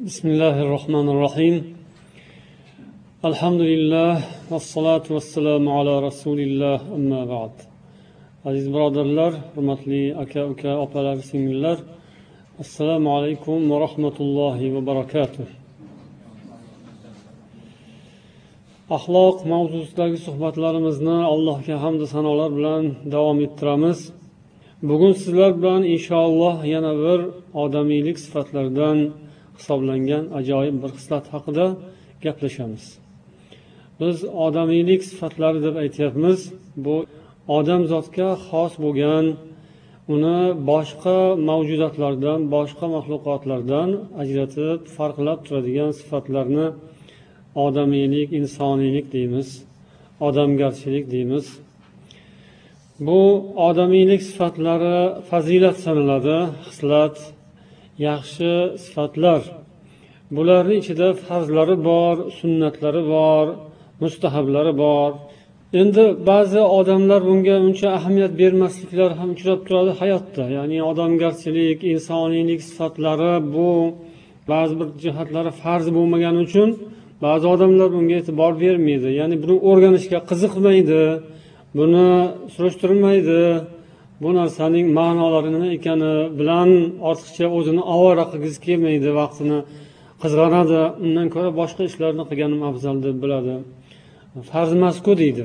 Bismillahirrahmanirrahim. Alhamdulillah vassalatu vassalamu ala rasulillah amma ba'd. Aziz birodarlar, hurmatli aka, uka, opalar, singillar, assalomu alaykum va rahmatullohi va barakatuh. Axloq mavzusidagi suhbatlarimizni Allohga hamd va sanolar bilan davom ettiramiz. Bugun sizlar bilan inshaalloh yana bir odamiylik sifatlaridan hisoblangan ajoyib bir xislat haqida gaplashamiz. Biz odamiylik sifatlari deb aytyapmiz. Bu odam zotga xos bo'lgan, uni boshqa mavjudotlardan, boshqa maxluqotlardan ajratib, farqlab turadigan sifatlarni odamiylik, insoniylik deymiz, odamgarchilik deymiz. Bu odamiylik sifatlari fazilat sanaladi, xislat, yaxshi sifatlar. Bularning ichida farzlari bor, sunnatlari bor, mustahablari bor. Endi ba'zi odamlar bunga uncha ahamiyat bermasliklari ham uchrab turadi hayotda. Ya'ni odamgarchilik, insoniylik sifatlari bu ba'zi bir jihatlari farz bo'lmagani uchun ba'zi odamlar bunga e'tibor bermaydi. Ya'ni buni o'rganishga qiziqmaydi, buni surishtirmaydi. Bu narsaning ma'nolari nima ekani bilan ortiqcha o'zini ovora qilgisi kelmaydi, vaqtini qizg'anadi. Undan ko'ra boshqa ishlarni qilganim afzal deb biladi. Farz emas-ku deydi.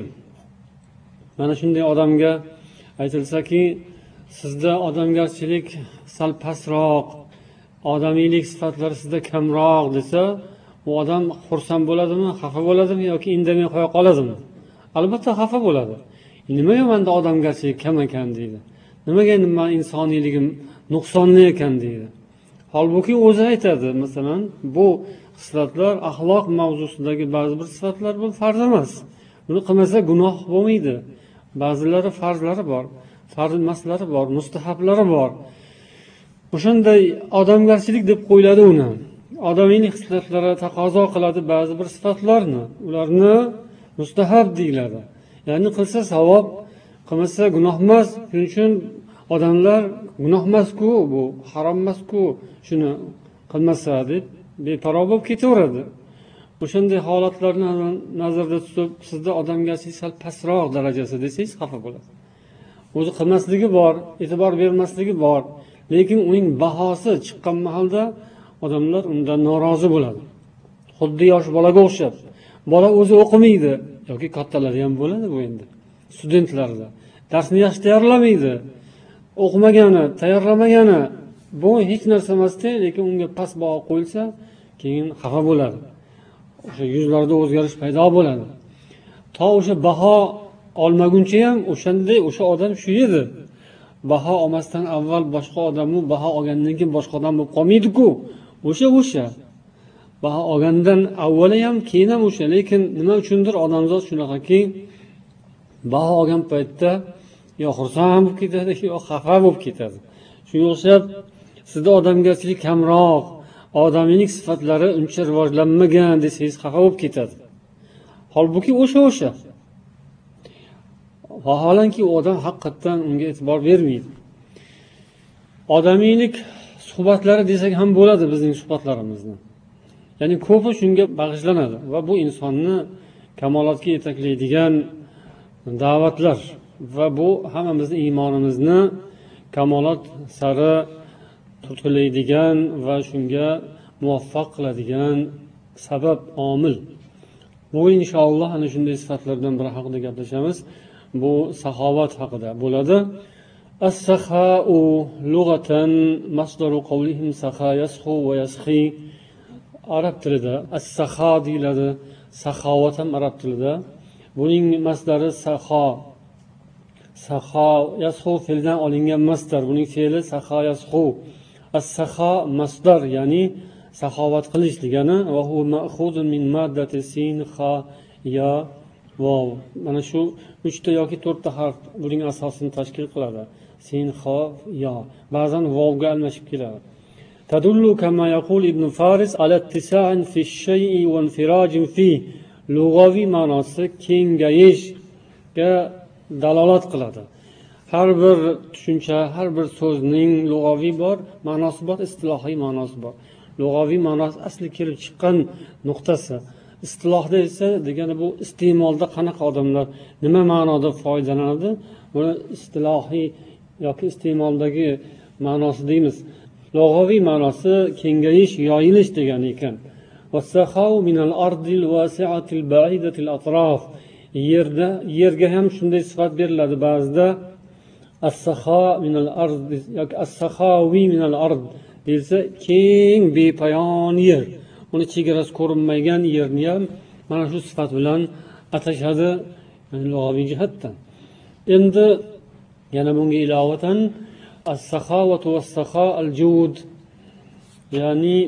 Mana shunday odamga aytilsaki, sizda odamgarchilik sal pastroq, odamiylik sifatlari sizda kamroq desa, u odam xursand bo'ladimi, xafa bo'ladimi yoki indamay qo'ya qoladimi? Albatta xafa bo'ladi. Nimaga menda odamgarchilik kam ekan deydi. Nimaga endi men insoniyligim nuqsonli ekan deydi. Holbuki o'zi aytadi, masalan, bu sifatlar axloq mavzusidagi ba'zi bir sifatlar bu farz emas. Buni qilmasa gunoh bo'lmaydi. Ba'zilari farzlari bor, farz emaslari bor, mustahablari bor. O'shanday odamgarchilik deb qo'yiladi uni. Odamiylik sifatlari taqozo qiladi ba'zi bir sifatlarni. Ularni mustahab deyiladi. Ya'ni qilsa savob, qilmasa gunoh emas. Shuning uchun odamlar gunoh emas-ku, bu harom emas-ku, shuni qilmasa deb beparvo bo'lib ketaveradi. O'shanday holatlarni nazarda tutib, sizda odamgarchilik sal pastroq darajasi desangiz xafa bo'ladi. O'zi qilmasligi bor, e'tibor bermasligi bor, lekin uning bahosi chiqqan mahalda odamlar undan norozi bo'ladi. Xuddi yosh bolaga o'xshab. Bola o'zi o'qimaydi yoki kattalari ham bo'ladi bu endi. Studentlarda darsni yaxshi tayyorlamaydi. O'qimagani, tayyorlamagani bu hech narsa emas-da, lekin unga past baho qo'yilsa, keyin xafa bo'ladi. O'sha yuzlarda o'zgarish paydo bo'ladi. To o'sha baho olmaguncha ham o'sha odam shu edi. Baho olmasdan avval boshqa odamni baho olgandan keyin boshqa odam bo'lib qolmaydi-ku. O'sha baho olgandan avval ham keyin ham o'sha, lekin nima uchundir odamzod shunaqaki, baho olgan paytda yo xursand bo'lib ketadi, yo xafa bo'lib ketadi. Shunga o'xshab sizda odamgarchilik kamroq, odamiylik sifatlari uncha rivojlanmagan desangiz xafa bo'lib ketadi. Holbuki o'sha. Vaholanki u odam haqiqatan unga e'tibor bermaydi. Odamiylik suhbatlari desak ham bo'ladi bizning suhbatlarimizni. Ya'ni ko'pi shunga bag'ishlanadi va bu insonni kamolotga yetaklaydigan da'vatlar va bu hammamizning iymonimizni kamolot sari turtkilaydigan va shunga muvaffaq qiladigan sabab, omil. Bu inshaalloh ana shunday sifatlardan biri haqida gaplashamiz. Bu saxovat haqida bo'ladi. As-saxau lughatan masdaru qawlihim saxa yasxu va yasxi. Arab tilida as-saxa deyiladi, saxovat ham arab tilida. Buning masdari saxa. Saxa yasxu fe'ldan olingan masdar. Buning fe'li saxa yasxu. As-saxa masdar, ya'ni saxovat qilish degani va huwa ma'khuzun min maddati sin, xa, ya, vav. Mana shu 3 ta yoki 4 ta harf buning asosini tashkil qiladi. Sin, xa, ya. Ba'zan vovga almashib keladi. Tadullu kama yaqul Ibn Faris ala ittisa'in fi ash-shay'i wa infirajin fi. Lug'aviy ma'nosi kengayishga dalolat qiladi. Har bir tushuncha, har bir so'zning lug'aviy bor, ma'nosi bor, istilohiy ma'nosi bor. lug'aviy ma'nosi asli kelib chiqqan nuqtasi. Istilohda esa degani bu iste'molda qanaqa odamlar nima ma'noda foydalanadi, buni istilohiy yoki iste'moldagi ma'nosi deymiz. Lug'aviy ma'nosi kengayish, yoyilish degani ekan. Wasakhau minal ardil wasi'atil ba'idatil atraf. Yerga ham shunday sifat beriladi ba'zida. As-sakha minal ard yoki as-sakhawi minal ard desa keng bepoyon yer. Uni chegarasi ko'rinmagan yerni ham mana shu sifat bilan atashadi lug'aviy jihatdan. Endi yana bunga ilovatan as-sakhawatu was-sakha al-jud, ya'ni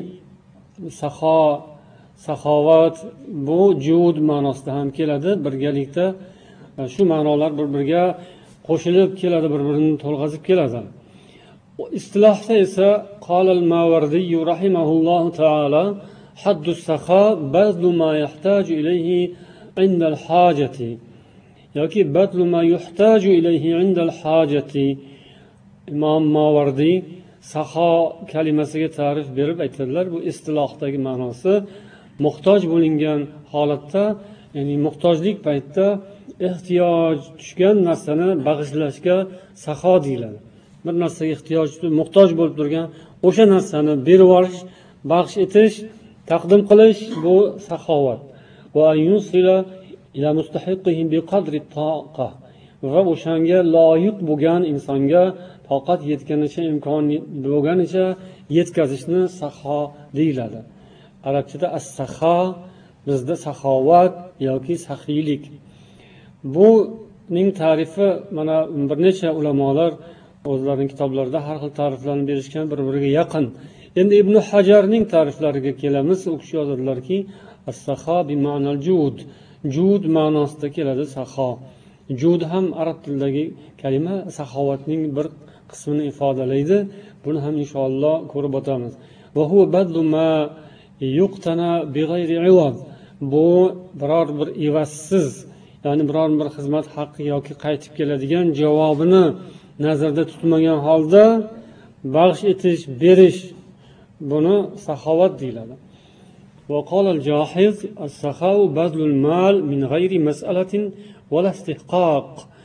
saxovat bu jud ma'nosida ham keladi. Birgalikda shu ma'nolar bir-biriga qo'shilib keladi, bir-birini to'lg'azib keladi. Istilohda esa qala al-Mawardi rahimahulloh taala haddu as-sakha bazlu ma yahtaju ilayhi 'inda al-hajati yoki bazlu ma yuhtaju ilayhi 'inda al-hajati. Imom Mawardi saxo kalimasiga ta'rif berib aytadilar, bu istilohdagi ma'nosi muhtoj bo'lingan holatda, ya'ni muhtojlik paytida ehtiyoj tushgan narsani bag'ishlashga saxo deyiladi. Bir narsaga muhtoj bo'lib turgan o'sha narsani berib yuborish, bag'ish etish, taqdim qilish bu saxovat. Va yusila ila mustahiqihi biqadri taqa, va o'shanga loyiq bo'lgan insonga toqat yetganicha, imkon bo'lganicha yetkazishni saxo deyiladi. Arabchada as-sakha, bizda saxovat yoki saxiylik. Buning ta'rifi mana bir necha ulamolar o'zlarining kitoblarida har xil ta'riflarni berishgan, bir-biriga yaqin. Endi Ibn Hajarning ta'riflariga kelamiz. U kishi yozadilarki, as-sakha bi ma'nal jud. Jud ma'nosida keladi saxo. Jud ham arab tilidagi kalima, saxovatning bir qismini ifodalaydi. Buni ham inshaalloh ko'rib o'tamiz. Va huwa badlu ma yuqtana bighayri iwad. Bu biror bir evassiz, ya'ni biror bir xizmat haqqi yoki qaytib keladigan javobini nazarda tutmagan holda bag'ish etish, berish, buni saxovat deyiladi. Wa qala al-Jahiz as-sakhau bazlul mal min ghayri mas'alatin wala istihqaq.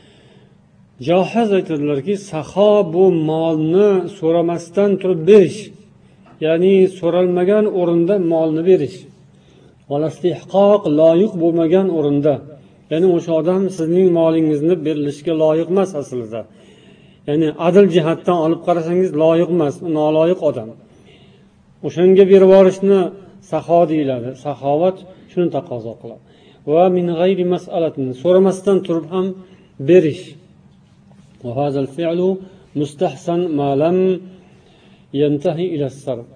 Jahiz aytadilarki, saxo bu molni so'ramasdan turib berish, ya'ni so'ralmagan o'rinda molni berish. Wala istihqaq, loyiq bo'lmagan o'rinda. Ya'ni o'sha odam sizning molingizni berilishga loyiq emas aslida. Ya'ni adil jihatdan olib qarasangiz loyiq emas, noloyiq odam. O'shanga berib yuborishni saxo deyiladi. Saxovat shuni taqozo qiladi. Va min g'ayri mas'alatin, so'ramasdan turib ham berish. Va hazal fi'lu mustahsan ma lam yantahi ila as-sarf.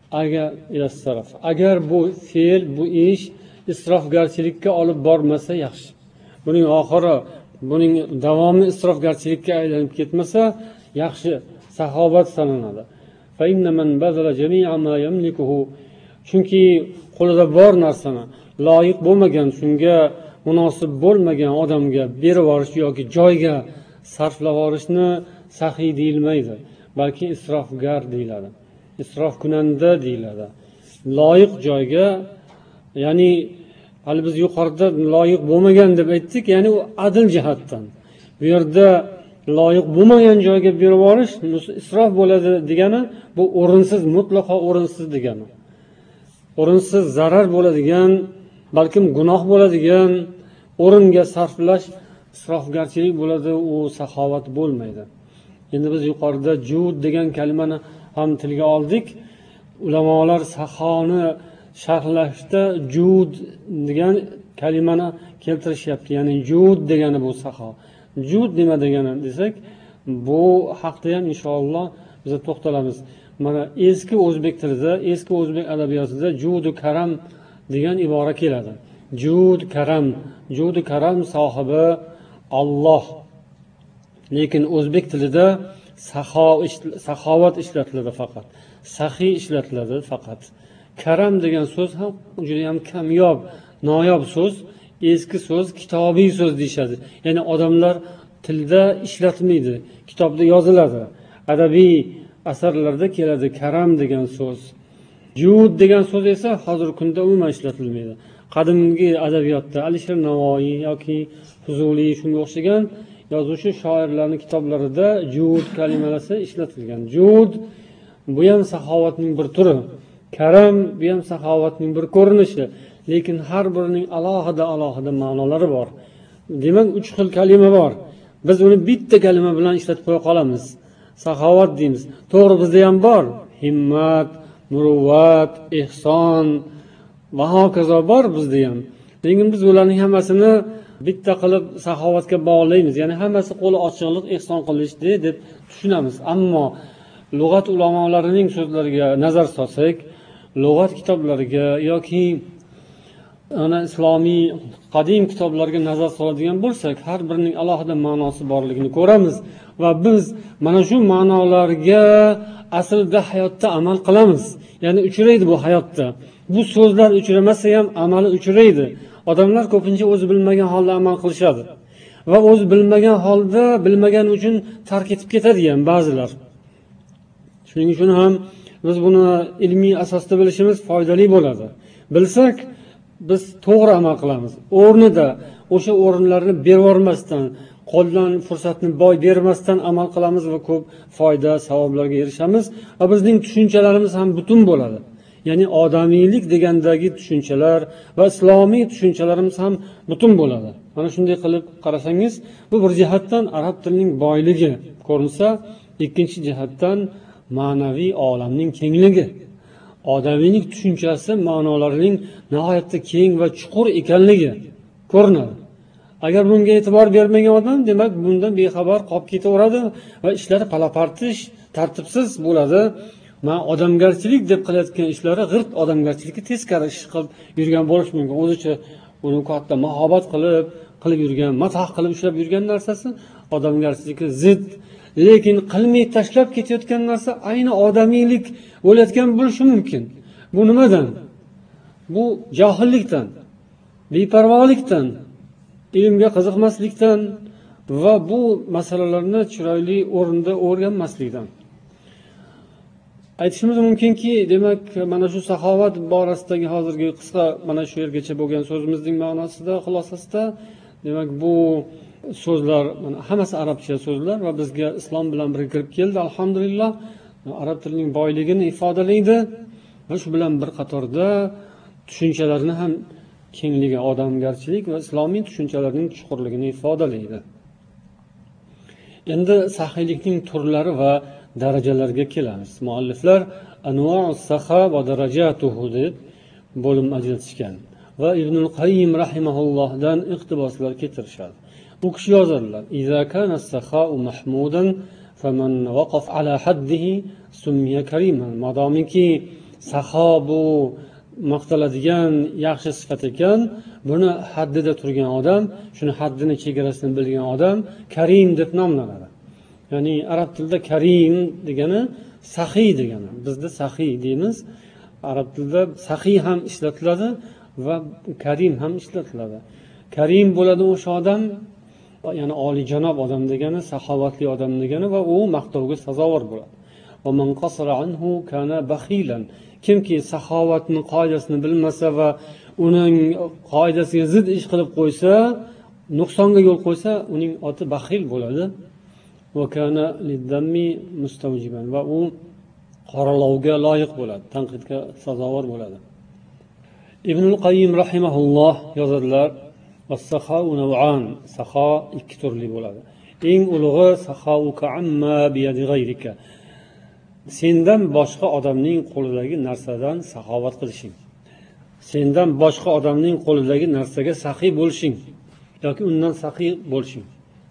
Agar bu fe'l, bu ish isrofgarchilikka olib bormasa yaxshi. Buning oxiri, buning davomi isrofgarchilikka aylanib ketmasa yaxshi, saxovat sanaladi. Fa inna man bazala jami'a ma yamlikuhu, chunki qo'lida bor narsani loyiq bo'lmagan, shunga munosib bo'lmagan odamga berib yuborish yoki joyga sarflab yuborishni saxiy deyilmaydi, balki isrofgar deyiladi. Isrofkunanda deyiladi. Loyiq joyga, ya'ni hali biz yuqorida loyiq bo'lmagan deb aytdik, ya'ni u adil jihatdan. Bu yerda loyiq bo'lmagan joyga berib yuborish isrof bo'ladi degani, bu o'rinsiz, mutlaqo o'rinsiz degani. O'rinsiz zarar bo'ladigan, balkim gunoh bo'ladigan o'ringa sarflash isrofgarchilik bo'ladi, u saxovat bo'lmaydi. Endi biz yuqorida jud degan kalimani ham tilga oldik. Ulamolar saxoni sharhlashda jud degan kalimani keltirishyapti. Ya'ni jud degani bu saxo. Jud nima degani desak, bu haqda ham inshaalloh biz to'xtalamiz. Mana eski o'zbek tilida, eski o'zbek adabiyotida judu karam degan ibora keladi. Jud karam, judu karam sohibi Alloh. Lekin o'zbek tilida saxovat ishlatiladi faqat. Saxiy ishlatiladi faqat. Karam degan so'z ham juda ham kamyob, noyob so'z, eski so'z, kitobiy so'z deyshadi. Ya'ni odamlar tilda ishlatmaydi, kitobda yoziladi. Adabiy asarlarda keladi karam degan so'z. Jud degan so'z esa hozirgi kunda umuman ishlatilmaydi. Qadimgi adabiyotda Alisher Navoiy yoki Fuzuliy shunga o'xshagan yozuvchi shoirlarning kitoblarida jud kalimasi ishlatilgan. Jud bu ham saxovatning bir turi. Karam bu ham saxovatning bir ko'rinishi, lekin har birining alohida ma'nolari bor. Demak, 3 xil kalima bor. Biz uni bitta kalima bilan ishlatib qo'ya qolamiz. Saxovat deymiz. To'g'ri, bizda ham bor. Himmat, muruvvat, ihson va hokazo bor bizda ham. Lekin biz ularning hammasini bitta qilib saxovatga bog'laymiz. Ya'ni hammasi qo'li ochiqlik, ihson qilish deb tushunamiz. Ammo lug'at ulamolarining so'zlariga nazar solsak, lug'at kitoblariga yoki islomiy qadim kitoblarga nazar soladigan bo'lsak, har birining alohida ma'nosi borligini ko'ramiz va biz mana shu ma'nolarga aslida hayotda amal qilamiz. Ya'ni uchraydi bu hayotda. Bu so'zlar uchramasa ham amali uchraydi. Odamlar ko'pincha o'zi bilmagan holda amal qilishadi va o'zi bilmagan holda bilmagani uchun tark etib ketadi ham ba'zilar. Shuning uchun ham biz buni ilmiy asosda bilishimiz foydali bo'ladi. Bilsak, biz to'g'ri amal qilamiz. O'rnida o'sha o'rinlarni berib yormasdan, qo'ldan fursatni boy bermasdan amal qilamiz va ko'p foyda, savoblarga erishamiz va bizning tushunchalarimiz ham butun bo'ladi. Ya'ni odamiylik degandagi tushunchalar va islomiy tushunchalarimiz ham butun bo'ladi. Mana shunday qilib qarasangiz, bu bir jihatdan arab tilining boyligi ko'rinsa, ikkinchi jihatdan ma'naviy olamning kengligi. Odamiylik tushunchasi ma'nolarining nihoyatda keng va chuqur ekanligi ko'rinadi. Agar bunga e'tibor bermagan odam, demak, bundan bexabar qolib ketaveradi va ishlari palapartish, tartibsiz bo'ladi. Odamgarchilik deb qilayotgan ishlari g'irt odamgarchilikka teskari ish qilib yurgan bo'lishi mumkin. O'zicha uni katta muhabbat qilib yurgan, matoh qilib ushlab yurgan narsasi odamgarchilikka zid. Lekin qilmay tashlab ketayotgan narsa ayni odamiylik bo'layotgan bo'lishi mumkin. Bu nimadan? Bu johillikdan, beparvolikdan, ilmga qiziqmaslikdan va bu masalalarni chiroyli o'rinda o'rganmaslikdan. Aytishimiz mumkinki, demak, mana shu saxovat borasidagi hozirgi qisqa mana shu yergacha bo'lgan so'zimizning ma'nosida, xulosasida, demak, bu so'zlar hammasi arabcha so'zlar va bizga islom bilan birga kirib keldi, alhamdulillah. Arab tilining boyligini ifodalaydi va shu bilan bir qatorda tushunchalarni ham kengligi, odamgarchilik va islomiy tushunchalarning chuqurligini ifodalaydi. Endi saxiylikning turlari va darajalarga kelamiz. Mualliflar anva'us saxa va darajatuhu deb bo'lim ajratishgan va Ibnul Qayyim rahimahullohdan iqtiboslar keltirishadi. Bu kishi yozadilar: "Iza kana as-sakha'u mahmudan faman waqaf ala haddihi summiya kariman." Madomiki saxo bu maqtaladigan yaxshi sifat ekan, buni haddida turgan odam, shuni haddini, chegarasini bilgan odam karim deb nomlanadi. Ya'ni arab tilida karim degani saxiy degani. Bizda saxiy deymiz. Arab tilida saxiy ham ishlatiladi va karim ham ishlatiladi. Karim bo'ladi o'sha odam, ya'ni oliyjanob odam degani, saxovatli odam degani va u maqtovga sazovor bo'ladi. Va man qasara anhu kana bakhilan. Kimki saxovatning qoidasini bilmasa va uning qoidasiga zid ish qilib qo'ysa, nuqsonga yo'l qo'ysa, uning oti baxil bo'ladi. Va kana lidammi mustawjiban, va u qoralovga loyiq bo'ladi, tanqidga sazovor bo'ladi. Ibnul Qayyim rahimahulloh yozadilar: "As-saxau naw'an." Saxo ikki turli bo'ladi. Eng ulug'i saxau ka'amma bi yadi ghayrika. Sendan boshqa odamning qo'lidagi narsadan saxovat qilishing. Sendan boshqa odamning qo'lidagi narsaga saxiy bo'lishing yoki undan saxiy bo'lishing.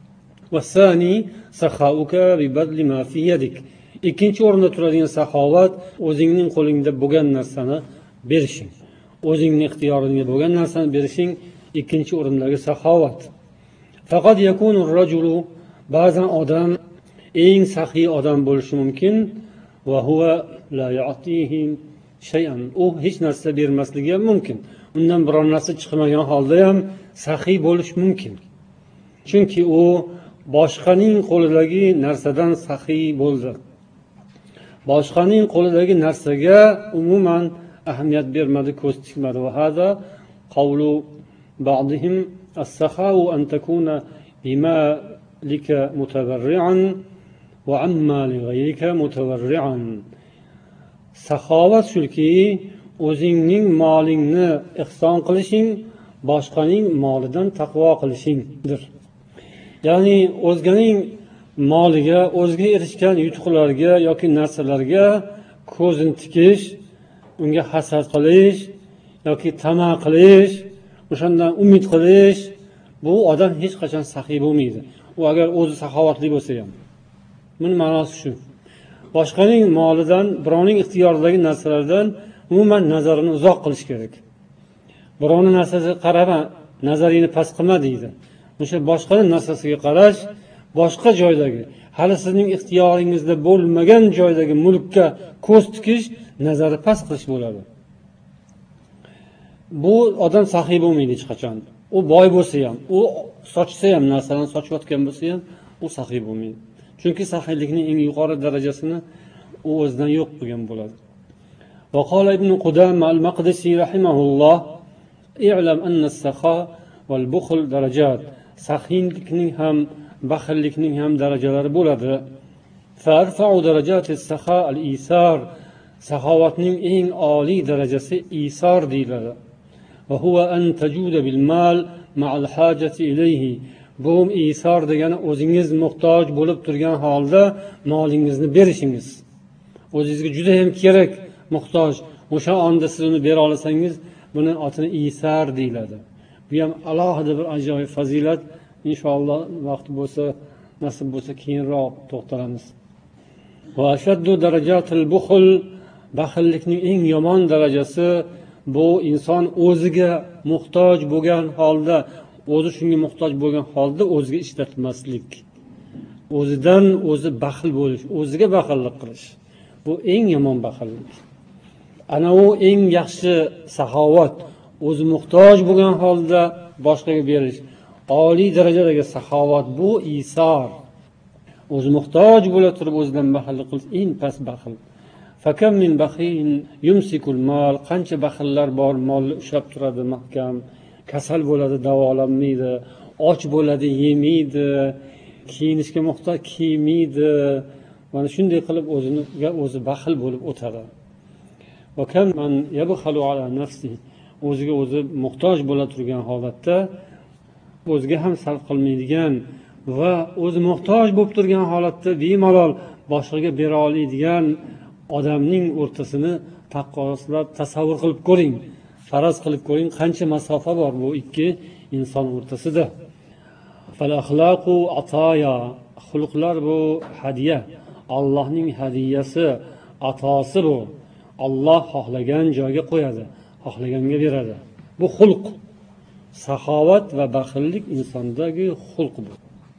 Vasani saxauka bi badli ma fi yadik. Ikkinchi o'rinda turadigan saxovat o'zingning qo'lingda bo'lgan narsani berishing. O'zingning ixtiyoringda bo'lgan narsani berishing ikkinchi o'rindagi saxovat. Faqat yakunu ar-rajulu, ba'zan odam eng saxiy odam bo'lishi mumkin va huwa la ya'tihi shay'an. U hech narsa bermasligi ham mumkin. Undan biror narsa chiqmagan holda ham saxiy bo'lish mumkin. Chunki u boshqaning qo'lidagi narsadan saxiy bo'ldi. boshqaning qo'lidagi narsaga umuman ahamiyat bermadi, ko'z tikmadi. Va hada qawlu ba'dihim as-sakha'u an takuna bimalika mutabarri'an va amma li ghayrika mutabarri'an. Saxovat shuki, o'zingning molingni ihson qilishing, boshqaning molidan taqvo qilishingdir. Ya'ni o'zganing moliga, o'zga erishgan yutuqlarga yoki narsalarga ko'zini tikish, unga hasad qilish yoki tama qilish, o'shandan umid qilish, bu odam hech qachon saxiy bo'lmaydi. U agar o'zi saxovatli bo'lsa ham. Buning ma'nosi shu. Boshqaning molidan, birovning ixtiyoridagi narsalardan umuman nazarini uzoq qilish kerak. Birovning narsasiga qarama, nazaringni past qilma deydi. O'sha boshqaning narsasiga qarash, boshqa joydagi, hali sizning ixtiyoringizda bo'lmagan joydagi mulkka ko'z tikish, nazari past qilish bo'ladi. Bu odam saxiy bo'lmaydi hech qachon. U boy bo'lsa ham, u sochsa ham, narsalarni sochayotgan bo'lsa ham, u saxiy bo'lmaydi. Chunki saxiylikning eng yuqori darajasini u o'zidan yo'q qilgan bo'ladi. Va qala ibn Qudama al-Maqdisi rahimahulloh: "I'lam anna as-sakha wal bukhl darajat." Saxiylikning ham, baxillikning ham darajalari bo'ladi. Farfa'u darajati as-sakha al-isar. Saxovatning eng oliy darajasi isor deyiladi. Va huwa an tajuda bil mal ma'al hajati ilayhi. Bu isor degani o'zingiz muhtoj bo'lib turgan holda molingizni berishingiz. O'zingizga juda ham kerak, muhtoj, o'sha onda siz uni bera olsangiz, buni otini isor deyiladi. Bu ham alohida bir ajoyib fazilat. Inshaalloh vaqt bo'lsa, nasib bo'lsa keyinroq to'xtalamiz. Va ashaddu darajatil bukhl, baxillikning eng yomon darajasi bu inson o'ziga muhtoj bo'lgan holda, o'zi shunga muhtoj bo'lgan holda o'ziga ishlatmaslik. O'zidan o'zi baxil bo'lish, o'ziga baxillik qilish. Bu eng yomon baxillik. Ana u eng yaxshi saxovat, o'zi muhtoj bo'lgan holda boshqaga berish. Oliy darajadagi saxovat bu isor. O'zi muhtoj bo'la turib o'zidan baxillik qilish eng past baxil. Fakam min baxin yumsikul mal, qancha baxillar bor, molni ushlab turadi mahkam, kasal bo'ladi, davolanmaydi, och bo'ladi, yemaydi, kiyinishga muhtoj, kiymaydi. Mana shunday qilib o'ziga o'zi baxil bo'lib o'tadi. Va kam man yabkhalu ala nafsihi, o'ziga o'zi muhtoj bo'la turgan holatda o'ziga ham sarf qilmaydigan va o'zi muhtoj bo'lib turgan holatda bemalol boshqaga bera oladigan odamning o'rtasini taqqoslab tasavvur qilib ko'ring, faraz qilib ko'ring, qancha masofa bor bu ikki inson o'rtasida. Fal axlaqu ataya, xulqlar bu hadiya, Allohning hadiyasi, atosi bu. Alloh xohlagan joyga qo'yadi, xohlaganga beradi. Bu xulq. Saxovat va baxillik insondagi xulq bu.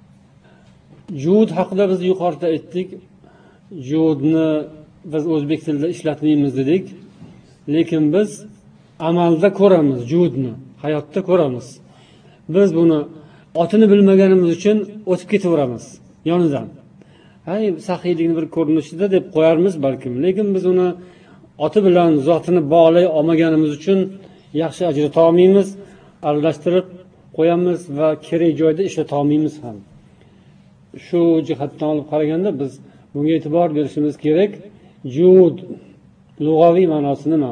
Jud haqida biz yuqorida aytdik. Judni biz o'zbek tilida ishlatmaymiz dedik. Lekin biz amalda ko'ramiz judni, hayotda ko'ramiz. Biz buni otini bilmaganimiz uchun o'tib ketaveramiz yonidan. Hay, saxiylikning bir ko'rinishida deb qo'yarmiz balkim. Lekin biz uni oti bilan zotini bog'lay olmaganimiz uchun yaxshi ajrata olmaymiz, aralashtirib qo'yamiz va kerak joyda ishlata olmaymiz ham. Shu jihatdan olib qaraganda biz bunga e'tibor berishimiz kerak. Jud lug'aviy ma'nosi nima?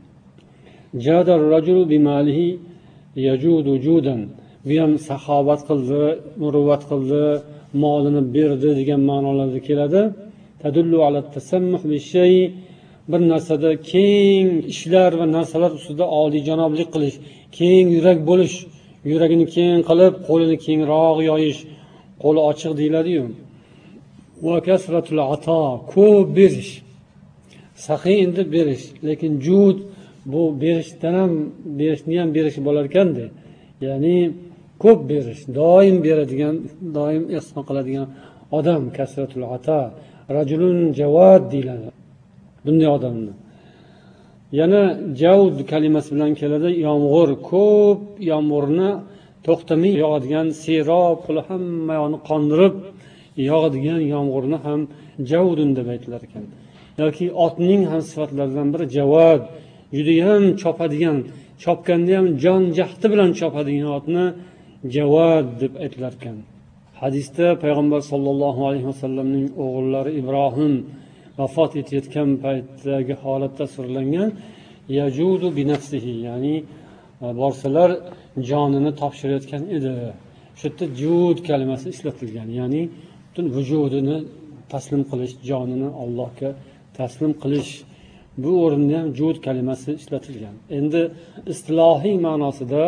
Jadar rajul bimalihi yajudu judan. Bu ham saxovat qildi, muruvvat qildi, molini berdi degan ma'nolarda keladi. Tadullu ala tasammuh bi shay, bir narsada keng ishlar va narsalar ustida oliyjanoblik qilish, keng yurak bo'lish, yuragini keng qilib, qo'lini kengroq yoyish, qo'li ochiq deyiladi-yu. Va kasratul ato, ko'p berish. Saxiy endi berish, lekin jud bu berishdan ham berishni ham berish bo'lar ekanda. Ya'ni ko'p berish, doim beradigan, doim ihson qiladigan odam kasratul ato, rajulun jawad deyiladi. Bunday odamni. Yana javd kalimasi bilan keladi, yomg'ir, ko'p yomg'irni to'xtamay yog'adigan, serob qilib hamma yoqni qondirib yog'adigan yomg'irni ham javdun deb aytilar ekan. yoki otning ham sifatlaridan biri javad, judayam chopadigan, chopganda ham jon jahdi bilan chopadigan otni javad deb aytilar ekan. Hadisda payg'ambar sollallohu alayhi vasallamning o'g'illari Ibrohim vafot etayotgan paytdagi holat tasvirlangan. Yajudu bi nafsihi, ya'ni borsalar jonini topshirayotgan edi. Shu yerda jud kalimasi ishlatilgan, ya'ni butun vujudini taslim qilish, jonini Allohga taslim qilish. Bu o'rinda ham jud kalimasi ishlatilgan. Endi istilohiy ma'nosida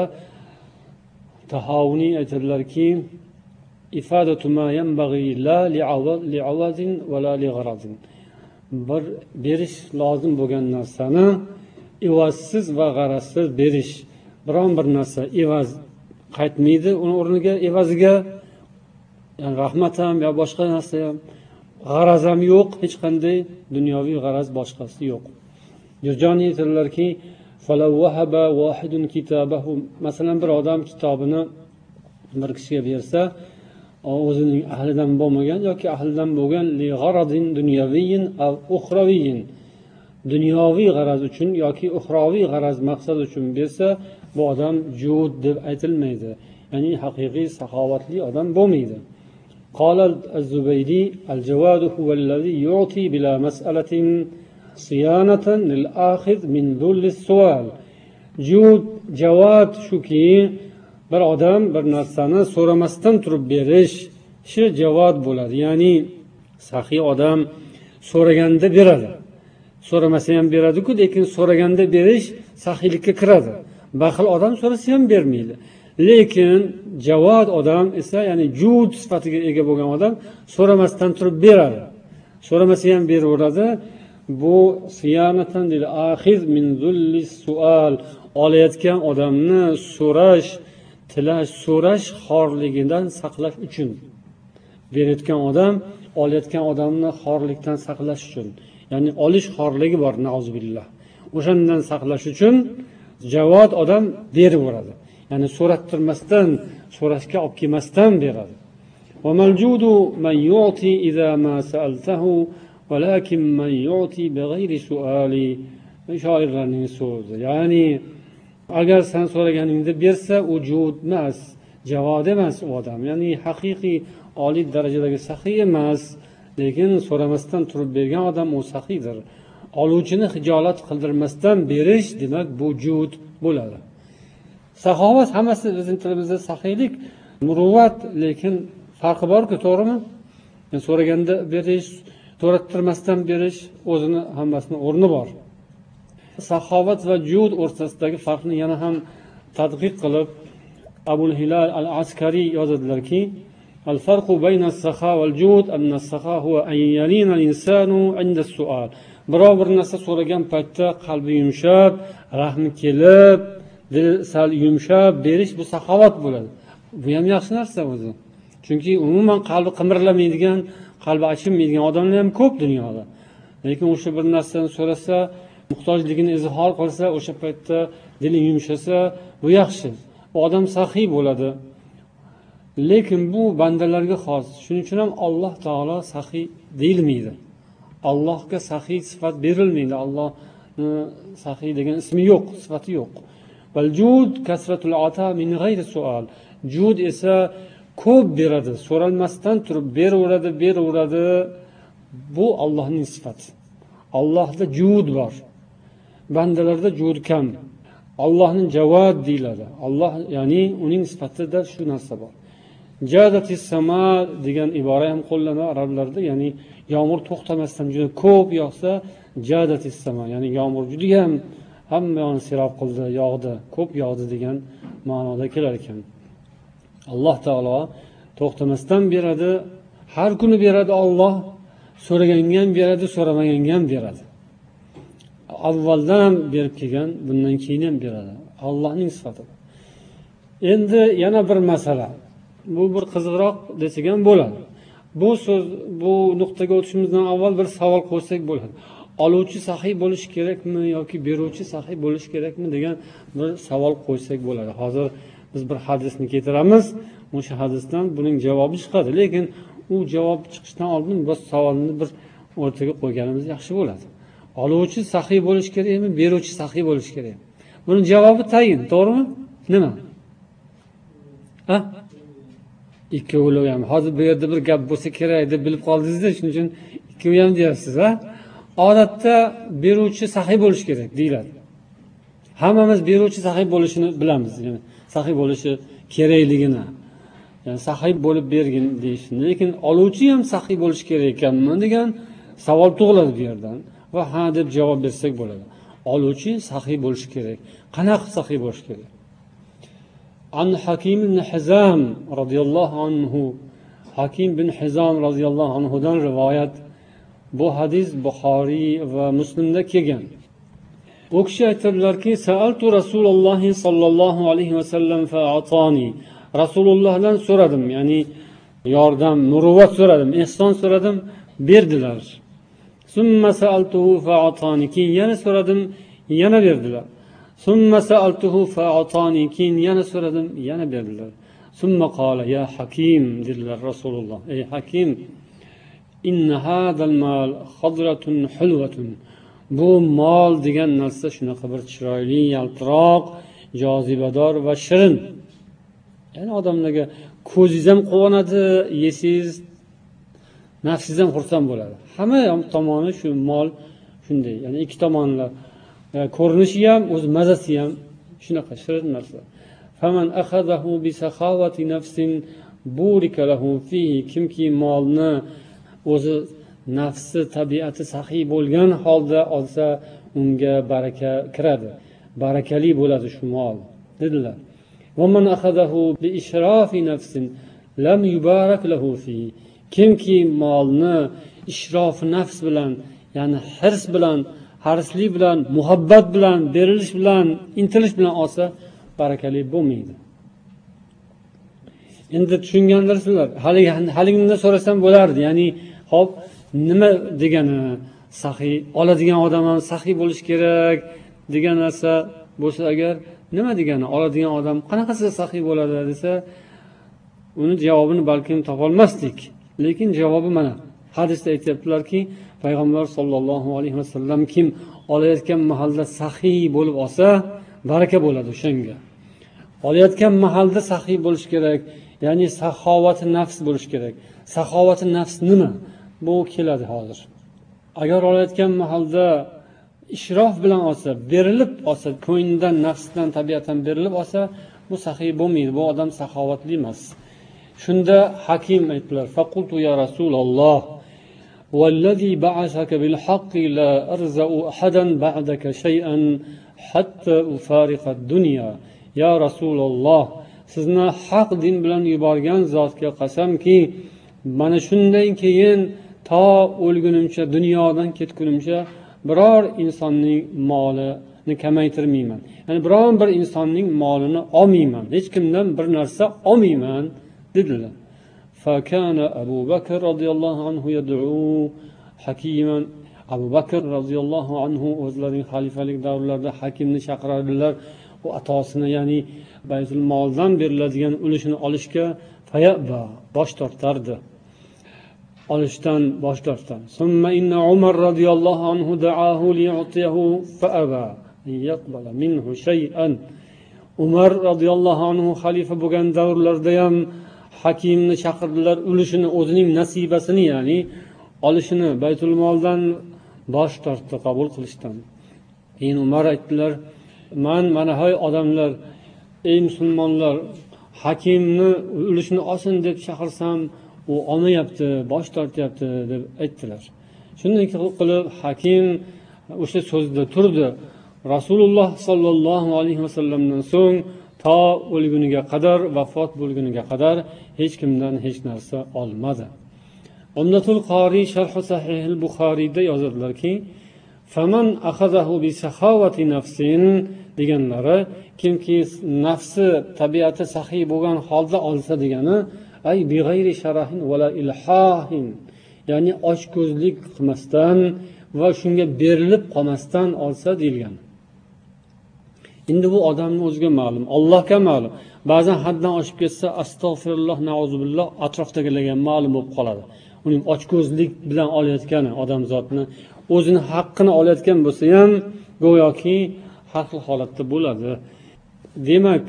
Tahovuniy aytadilarki, ifadatu ma yanbaghi la li'awazin va la ligharazin. Bir berish lozim bo'lgan narsani evazsiz va g'arazsiz berish. Biron bir narsa evaz qaytmaydi, uni o'rniga evaziga yani rahmat ham yo boshqa narsa ham, g'araz ham yo'q, hech qanday dunyoviy g'araz boshqasi yo'q. Jurjoniy aytadilarki, falau wahaba wahidun kitabahu, masalan bir odam kitobini bir kishiga bersa, o'zining ahlidan bo'lmagan yoki ahlidan bo'lgan li g'aradin dunyaviyyin aw uxraviyyin, dunyoviy g'araz uchun yoki uxroviy g'araz maqsad uchun bersa, bu odam jud deb aytilmaydi, ya'ni haqiqiy saxovatli odam bo'lmaydi. قال الزبيدي الجواد هو الذي يعطي بلا مسألة صيانة للآخذ من ذل السؤال. Jud, javad shuki, bir odam bir narsani so'ramasdan turib berish, shu javad bo'ladi. Ya'ni saxiy odam so'raganda beradi. So'ramasa ham beradi-ku, lekin so'raganda berish saxiylikka kiradi. Baxil odam so'rasa ham bermaydi. Lekin javad odam esa, ya'ni jud sifatiga ega bo'lgan odam so'ramasdan turib beradi. So'ramasa ham beraveradi. Bu siyanatan lil axiz min zullis sual, olayotgan odamni so'rash, tilash, so'rash xorligidan saqlash uchun. Berayotgan odam olayotgan odamni xorlikdan saqlash uchun, ya'ni olish xorligi bor, nauzubillah. O'shandan saqlash uchun javad odam beraveradi. Ya'ni so'rattirmasdan, so'rashga olib kelmasdan beradi. Va maljudu man yu'ti idza ma sa'altahu walakin man yu'ti bighayri su'ali. Shoirlarning so'zi. Ya'ni agar sen so'raganingda bersa, u jud emas, javad emas u odam. Ya'ni haqiqiy oliy darajadagi saxiy emas, lekin so'ramasdan turib bergan odam u saxiydir. Oluvchini hijolat qildirmasdan berish, demak bu jud bo'ladi. Saxovat hammasi bizning tilimizda saxiylik, muruvvat, lekin farqi bor-ku, to'g'rimi? Yani so'raganda berish, so'rattirmasdan berish o'zini hammasini o'rni bor. Saxovat va jud o'rtasidagi farqni yana ham tadqiq qilib Abul Hilal al-Askari yozadilarki, al-farqu bayna as-saxa wal-jud anna as-saxa huwa an yalina al-insanu 'inda as-su'al. Birov bir narsa so'ragan paytda qalbi yumshab, rahmi kelib, dil sal yumshab berish, bu saxovat bo'ladi. Bu ham yaxshi narsa o'zi. Chunki umuman qalbi qimirlamaydigan, qalbi achinmaydigan odamlar ham ko'p dunyoda. Lekin o'sha bir narsani so'rasa, muhtojligini izhor qilsa, o'sha paytda dili yumshasa, bu yaxshi. Bu odam saxiy bo'ladi. Lekin bu bandalarga xos. Shuning uchun ham Alloh taolo saxiy deyilmaydi. Allohga saxiy sifat berilmaydi. Allohning saxiy degan ismi yo'q, sifati yo'q. Val jud kasratul ata min g'ayri sual. Jud esa ko'p beradi, so'ralmasdan turib beraveradi. Bu Allohning sifati. Allohda jud bor. Bandalarda jud kam. Allohning javad deyiladi. Alloh, ya'ni uning sifatida shu narsa bor. Jadatis sama degan ibora ham qo'llanadi arablarda, ya'ni yomg'ir to'xtamasdan juda ko'p yog'sa, jadatis sama, ya'ni yomg'ir juda ham hamma yoqni serob qildi, yog'di, ko'p yog'di degan ma'noda kelar ekan. Alloh taolo to'xtamasdan beradi, har kuni beradi Alloh, so'raganga ham beradi, so'ramaganga ham beradi. Avvaldan ham berib kelgan, bundan keyin ham beradi. Allohning sifati. Endi yana bir masala. Bu bir qiziqroq desak ham bo'ladi. Bu so'z, bu nuqtaga o'tishimizdan avval bir savol qo'ysak bo'ladi. Oluvchi saxiy bo'lish kerakmi yoki beruvchi saxiy bo'lish kerakmi degan bir savol qo'ysak bo'ladi. Hozir biz bir hadisni keltiramiz, o'sha hadisdan buning javobi chiqadi. Lekin u javob chiqishdan oldin biz savolni bir o'rtaga qo'yganimiz yaxshi bo'ladi. Oluvchi saxiy bo'lish kerakmi, beruvchi saxiy bo'lish kerakmi? Buni javobi tayin, to'g'rimi? Nima? Ha? Ikkovi ham. Hozir bu yerda bir gap bo'lsa kerak deb bilib qoldingiz-da, shuning uchun ikkovi ham deyapsiz, ha? Odatda beruvchi saxiy bo'lish kerak deyiladi. Hammamiz beruvchi saxiy bo'lishini bilamiz, ya'ni saxiy bo'lishi kerakligini. Yani saxiy bo'lib bergin deyishni. Lekin oluvchi ham saxiy bo'lish kerak ekanmi degan savol tug'iladi bu yerdan. Va ha deb javob bersak bo'ladi. Oluvchi saxiy bo'lishi kerak. Qanaqa saxiy bo'lish kerak? An Hakim ibn Hizam radhiyallohu anhu, Hakim bin Hizam radhiyallohu anhudan rivoyat. Bu hadis Buxoriy va Muslimda kelgan. U kishi aytadilarki, sa'altu Rasululloh sallallohu alayhi va sallam fa'atani. Rasulullohdan so'radim, ya'ni yordam, muruvvat so'radim, ihson so'radim, berdilar. Summa sa'altuhu fa'atani. Keyin yana so'radim, yana berdilar. Summa sa'altuhu fa'atani. Keyin yana so'radim, yana berdilar. Summa qala ya Hakim, dedilar Rasululloh. Ey Hakim, inna hadal mal khadratun hulwatun. Bu mol degan narsa shunaqa bir chiroyli, yaltiroq, jozibador va shirin. Ya'ni odamlarga ko'zingiz ham quvonadi, yesangiz nafsingiz ham xursand bo'ladi. Hamma tomoni shu mol shunday. Ya'ni ikki tomonlar. Ko'rinishi ham, o'z mazasi ham shunaqa shirin narsa. Faman akhadahu bi sakhawati nafsin burika lahu fihi. Kimki molni o'zi nafsi, tabiati saxiy bo'lgan holda olsa, unga baraka kiradi. Barakali bo'ladi shu mol, dedilar. وَمَنْ أَخَذَهُ بِإِشْرَافِ نَفْسٍ لَمْ يُبَارَكْ لَهُ فِيهِ. Kimki molni ishrof nafs bilan, ya'ni hirs bilan, harislik bilan, muhabbat bilan, berilish bilan, intilish bilan olsa, barakali bo'lmaydi. Endi tushungandirsizlar. Haligimdan so'rasam bo'lardi. Ya'ni, hop, nima degani saxiy, oladigan odam ham saxiy bo'lish kerak degan narsa bo'lsa agar, nima degani oladigan odam qanaqasi saxiy bo'ladi desa, uni javobini balkim topolmasdik. Lekin javobi mana. Hadisda aytibdilarki, payg'ambar sollallohu alayhi vasallam kim olayotgan mahalda saxiy bo'lib olsa, baraka bo'ladi o'shanga. Olayotgan mahalda saxiy bo'lish kerak, ya'ni saxovati nafs bo'lish kerak. Saxovati nafs nima? Bu keladi hozir. Agar olayotgan mahalda ishrof bilan olsa, berilib olsa, ko'nglidan, nafsidan, tabiatan berilib olsa, bu saxiy bo'lmaydi. Bu odam saxovatli emas. Shunda Hakim aytdilar: "Faqultu ya Rasululloh, vallazi ba'asaka bil haqqi la arza'u ahadan ba'daka shay'an hatta ufariqa ad-dunya." Ya Rasululloh, sizni haq din bilan yuborgan zotga qasamki, mana shundan keyin to o'lgunimcha, dunyodan ketgunimcha biror insonning molini kamaytirmayman. Ya'ni biror bir insonning molini olmayman. Hech kimdan bir narsa olmayman, dedilar. Fakana Abu Bakr radhiyallohu anhu yad'u Hakiman. Abu Bakr radhiyallohu anhu o'zlarining xalifalik davrlarida Hakimni chaqirardilar. U atosini, ya'ni Baytul moldan beriladigan ulushini olishga bosh tortardi. Olishdan bosh tortdi. Summa inna Umar radhiyallohu anhu da'ahu li'utiyahu fa'aba yaqbala minhu shay'an. Umar radhiyallohu anhu xalifa bo'lgan davrlarda ham Hakimni chaqirdilar, ulushini, o'zining nasibasini, ya'ni olishini, Baytul moldan bosh tortdi qabul qilishdan. Keyin Umar aytdilar: mana hay odamlar, ey musulmonlar, Hakimni ulushini olsin deb chaqirsam, u olmayapti, bosh tortyapti deb aytdilar. Shunday qilib Hakim o'sha so'zda turdi. Rasululloh sollallohu alayhi vasallamdan so'ng to o'lguniga qadar, vafot bo'lguniga qadar hech kimdan hech narsa olmadi. Umdatul Qori sharh sahih al-Buxoriyda yozadilarki, "Faman akhadahu bi saxawati nafsin" deganlari, kimki nafsi, tabiati saxiy bo'lgan holda olsa degani, ay bi g'ayri sharahin wala ilhahin, ya'ni ochko'zlik qilmasdan va shunga berilib qolmasdan olsa deyilgan. Endi bu odamning o'ziga ma'lum, Allohga ma'lum. Ba'zan haddan oshib ketsa, astag'firulloh, na'uzubilloh, atrofdagilarga ma'lum bo'lib qoladi. uning ochko'zlik bilan olayotgani odamzodni o'zini haqqini olayotgan bo'lsa ham go'yoki har xil holatda bo'ladi. Demak,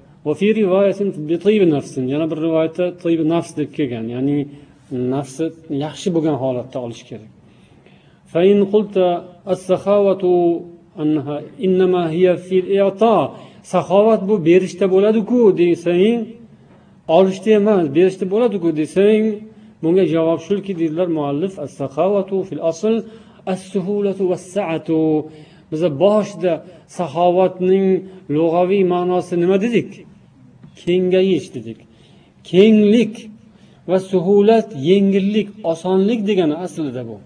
yana bir rivoyatda tiyib nafs deb kelgan, ya'ni nafsi yaxshi bo'lgan holatda olish kerak. فإن قلت السخاوة أنها إنما هي في الإعطاء saxovat bu berishda bo'ladi-ku desang, olishda emas, berishda bo'ladi-ku desang, bunga javob shuki deydilar muallif, as-saxavatu fil asl as-suhulatu was-sa'atu. Biz boshida saxovatning lug'aviy ma'nosi nima dedik? Kengayish dedik. Kenglik va suhulat, yengillik, osonlik degani aslida bu.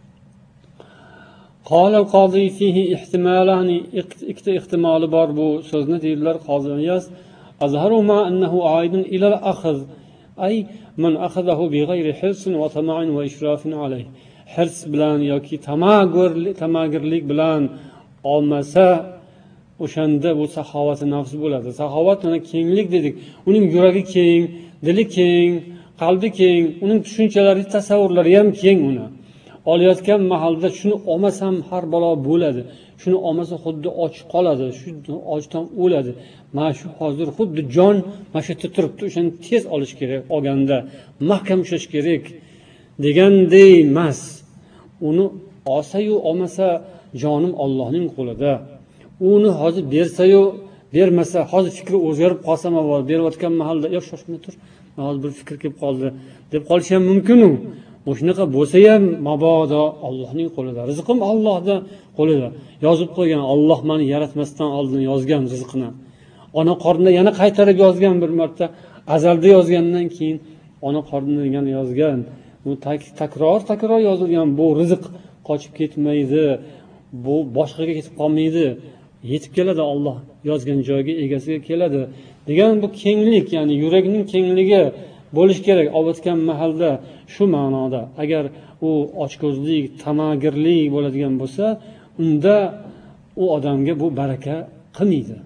قال القاضي فيه احتمالان احتمال بار بو سوزنا deydilar qozi Iyas أظهرهما أنه عائد إلى الأخذ أي من أخذه بغير حرص وطمع وإشراف عليه. Hirs bilan yoki tamagirlik bilan olmasa o'shanda bu saxovat nafsi bo'ladi. Saxovat mana kenglik dedik. Uning yuragi keng, dili keng, qalbi keng, uning tushunchalari, tasavvurlari ham keng uni. Olayotgan mahalda shuni olmasam har balo bo'ladi. Shuni olmasa xuddi och qoladi, shu ochdan o'ladi. Mana shu hozir xuddi jon mana shu yerda turibdi, o'shani tez olish kerak, olganda mahkam ushlash kerak deganday emas. Uni olsa-yu olmasa jonim Allohning qo'lida. Uni hozir bersa-yu bermasa, hozir fikri o'zgarib qolsa avval berayotgan mahalda yo'q shoshmay tur, hozir bir fikr kelib qoldi deb qolishi ham mumkin-ku. O'shanaqa bo'lsa ham mabodo Allohning qo'lida. Rizqim Allohning qo'lida. Yozib qo'ygan, Alloh meni yaratmasdan oldin yozgan rizqni. Ona qornida yana qaytarib yozgan bir marta, azalda yozgandan keyin ona qornida yana yozgan. Bu takror yozilgan bu rizq qochib ketmaydi. Bu boshqaga ketib qolmaydi. Yetib keladi Alloh yozgan joyga, egasiga keladi. Degan bu kenglik, ya'ni yurakning kengligi bo'lish kerak olayotgan mahalda shu ma'noda. Agar u ochko'zlik, tamagirlik bo'ladigan bo'lsa, unda u odamga bu baraka qilmaydi.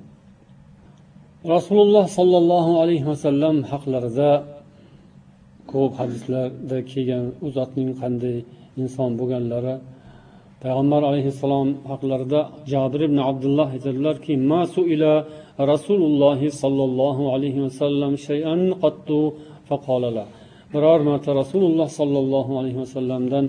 Rasululloh sallallohu alayhi vasallam haqlarida ko'p hadislarda kelgan u zotning qanday inson bo'lganlari. Payg'ambar alayhissalom haqlarida Jabir ibn Abdullah aytadilarki, "Masu ila Rasululloh sallallohu alayhi vasallam shay'an qattu faqala." Biror marta Rasululloh sallallohu alayhi vasallamdan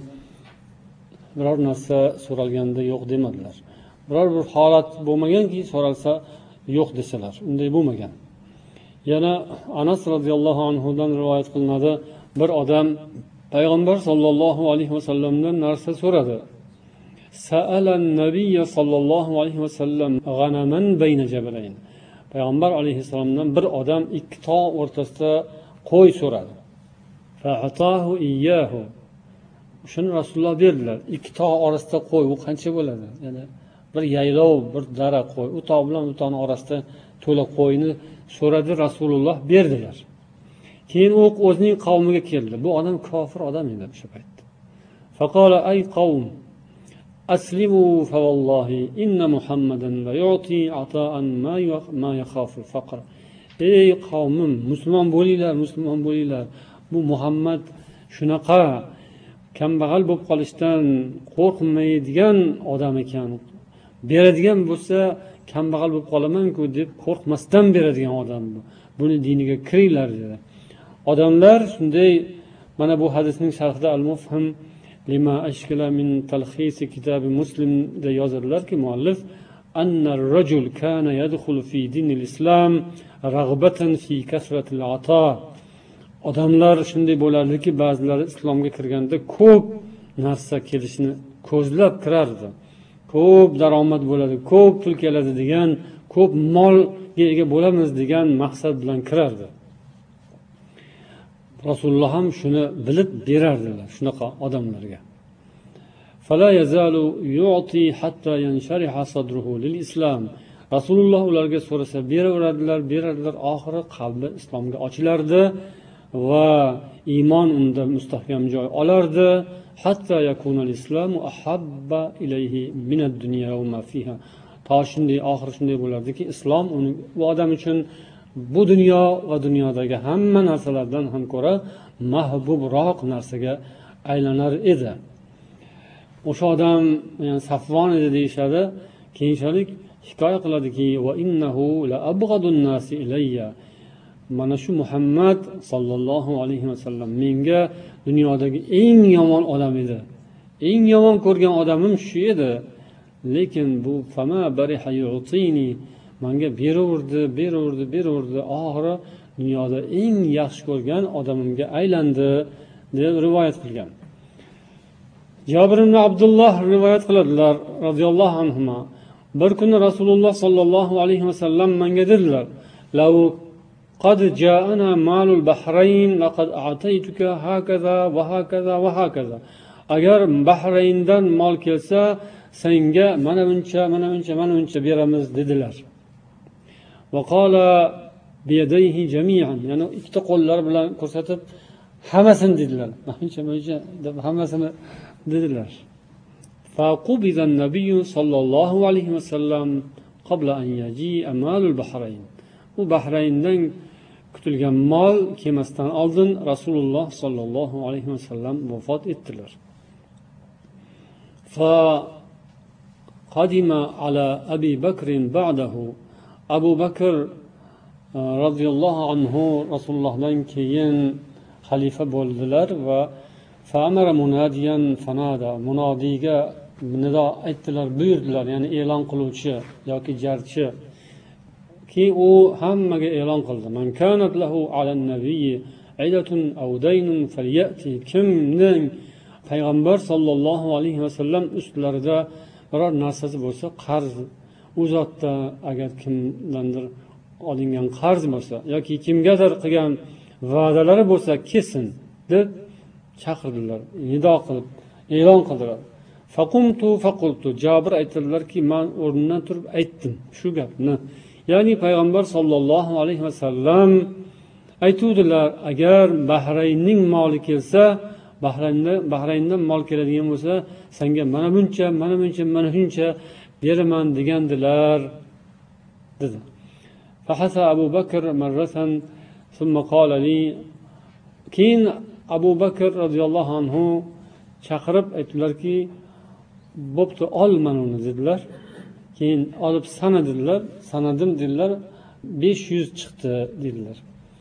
biror narsa so'ralganda yo'q demadilar. Biror bir holat bo'lmaganki, so'ralsa yo'q desalar, unday bo'lmagan. Yana Anas radhiyallohu anhu dan rivoyat qilinadi, bir odam payg'ambar sallallohu alayhi vasallamdan narsa so'radi. Sa'alan nabiy sallallohu alayhi vasallam g'anaman bayna jabalayn. Payg'ambar alayhissalomdan bir odam ikki tog' o'rtasida qo'y so'radi. Fa'atahu iyyahu. Shuni Rasululloh berdilar. Ikki tog' orasida qo'y, u qancha bo'ladi? Ya'ni bir yaylov, bir dara qo'y. U tog' bilan u tog'ning orasida to'la qo'yni so'radi, Rasululloh berdilar. Keyin u o'zining qavmiga keldi. Bu odam kofir odam edi o'sha paytda. Faqala ay qavm aslimu fa vallohi inna Muhammadan la yu'ti ata'an ma yakhafu al-faqr. Ey qavmim, musulmon bo'linglar. Bu Muhammad shunaqa kambag'al bo'lib qolishdan qo'rqmaydigan odam ekan. Beradigan bo'lsa kambag'al bo'lib qolaman-ku deb qo'rqmasdan beradigan odam bu. Buni diniga kiringlar dedi. Odamlar shunday, mana bu hadisning sharhida al-Mufhim lima ashkala min talkhis kitobi Muslim da yozadilarki, muallif anna ar-rajul kana yadkhulu fi dinil islam raghbatan fi kasratil ata. Odamlar shunday bo'lardiki, ba'zilari islomga kirganda ko'p narsa kelishini ko'zlab kirardi. Ko'p daromad bo'ladi, ko'p pul keladi degan, ko'p molga ega bo'lamiz degan maqsad bilan kirardi. Rasululloh ham shuni bilib berardilar shunaqa odamlarga. Fala yazalu yu'ti hatta yanshariha sadruhu lil islam. Rasululloh ularga so'rasa berardilar, oxiri qalbi islomga ochilardi va iymon unda mustahkam joy olardi. Hatta yakunal islamu ahabba ilayhi min ad-dunya wa ma fiha. Toshunday oxiri shunday bo'lardiki, islom u odam uchun bu dunyo va dunyodagi hamma narsalardan ham ko'ra mahbubroq narsaga aylanar edi. O'sha odam yani Safvon edi deyishadi. Keyinchalik hikoya qiladiki, va innahu la abghadun nasi ilayya. Mana shu Muhammad sallallohu alayhi vasallam menga dunyodagi eng yomon odam edi. Eng yomon ko'rgan odamim shu edi. Lekin bu fama bariha yu'tini menga beraverdi. Oxiri dunyoda eng yaxshi ko'rgan odamimga aylandi deb rivoyat qilgan. Jabir ibn Abdullah rivoyat qiladilar radhiyallohu anhuma. Bir kuni Rasululloh sallallohu alayhi vasallam menga dedilar: "Law qad ja'ana malul bahrayn laqad a'taytuka hakaza va hakaza va hakaza." Agar Bahrayndan mol kelsa, senga mana buncha beramiz dedilar. Va qala bi yadayhi jami'an, ya'ni ikkita qo'llar bilan ko'rsatib hammasini dedilar. Mana deb hammasini dedilar. فقبض النبي صلى الله عليه وسلم قبل أن يجيء مال البحرين. Bu Bahrayndan kutilgan mol kelmasdan oldin Rasululloh sallallohu alayhi vasallam vafot etdilar. فقدم على أبي بكر بعده. Abu Bakr radhiyallohu anhu Rasulullohdan keyin xalifa bo'ldilar va fa'amara munadiyan fanada. Munodiga nido aytdilar, buyurdilar, ya'ni e'lon qiluvchi yoki jarchi ki u hammaga e'lon qildi. Man kanat lahu alan nabiyyi aydatun aw daynun falyati. Kimning payg'ambar sollallohu alayhi vasallam ustlarida biror narsasi bo'lsa, qarz, u zotda agar kimdandir olingan qarz bo'lsa yoki kimgadir qilgan va'dalari bo'lsa kelsin deb chaqirdilar, nido qilib e'lon qildilar. Faqultu Jabir aytdilarki, men o'rnimdan turib aytdim shu gapni. Ya'ni payg'ambar sollallohu alayhi vasallam aytuvdilar, agar Bahraynning moli kelsa, Bahrayndan mol keladigan bo'lsa, senga mana shuncha beraman degandilar dedi. Fahasa Abu Bakr marratan thumma qala li. Keyin Abu Bakr radhiyallohu anhu chaqirib aytdilarki, bo'pti, ol mana uni dedilar. Keyin olib sanadim dedilar, 500 chiqdi dedilar.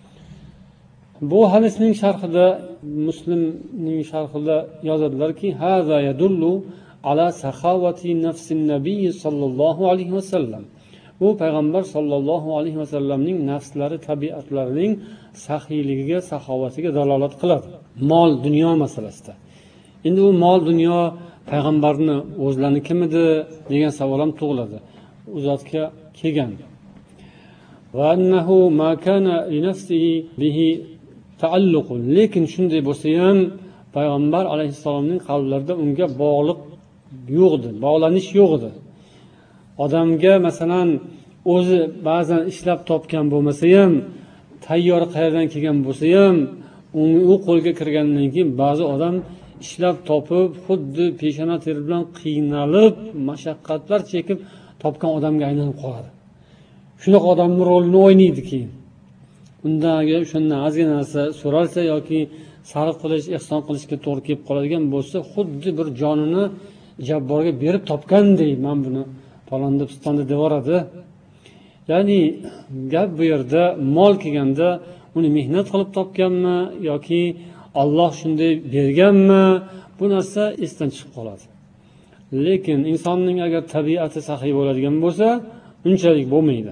Bu hadisning sharhida, Muslimning sharhida yozadilarki, haza yadullu ala saxavati nafsin nabiy sallallohu alayhi vasallam. Bu payg'ambar sallallohu alayhi vasallamning nafslari, tabiatlarining saxiyligiga, saxovatiga dalolat qiladi. Mol dunyo masalasida. Endi u mol dunyo payg'ambarni o'zlanikimidi degan savol ham tug'iladi. U zotga kelgan. Va annahu ma kana li nafsihi bihi ta'alluqun. Lekin shunday bo'lsa ham payg'ambar alayhissalomning qalblarida unga bog'lanish yo'q edi. Odamga masalan o'zi ba'zan ishlab topgan bo'lmasa ham, tayyor qayerdan kelgan bo'lsa ham, u qo'lga kirgandan keyin ba'zi odam ishlab topib, xuddi peshona teri bilan qiynalib, mashaqqatlar chekib topgan odamga aylanib qoladi. Shunaqa odamning rolini o'ynaydi keyin. Undan agar shundan ozgina narsa so'ralsa yoki sarf qilish, ehson qilishga to'g'ri kelib qoladigan bo'lsa, xuddi bir jonini jabborga berib topganday, men buni falonda pistonda devoradi. Ya'ni gap bu yerda mol kelganda uni mehnat qilib topganmi yoki Alloh shunday berganmi, bu narsa esdan chiqib qoladi. Lekin insonning agar tabiati saxiy bo'ladigan bo'lsa, unchalik bo'lmaydi.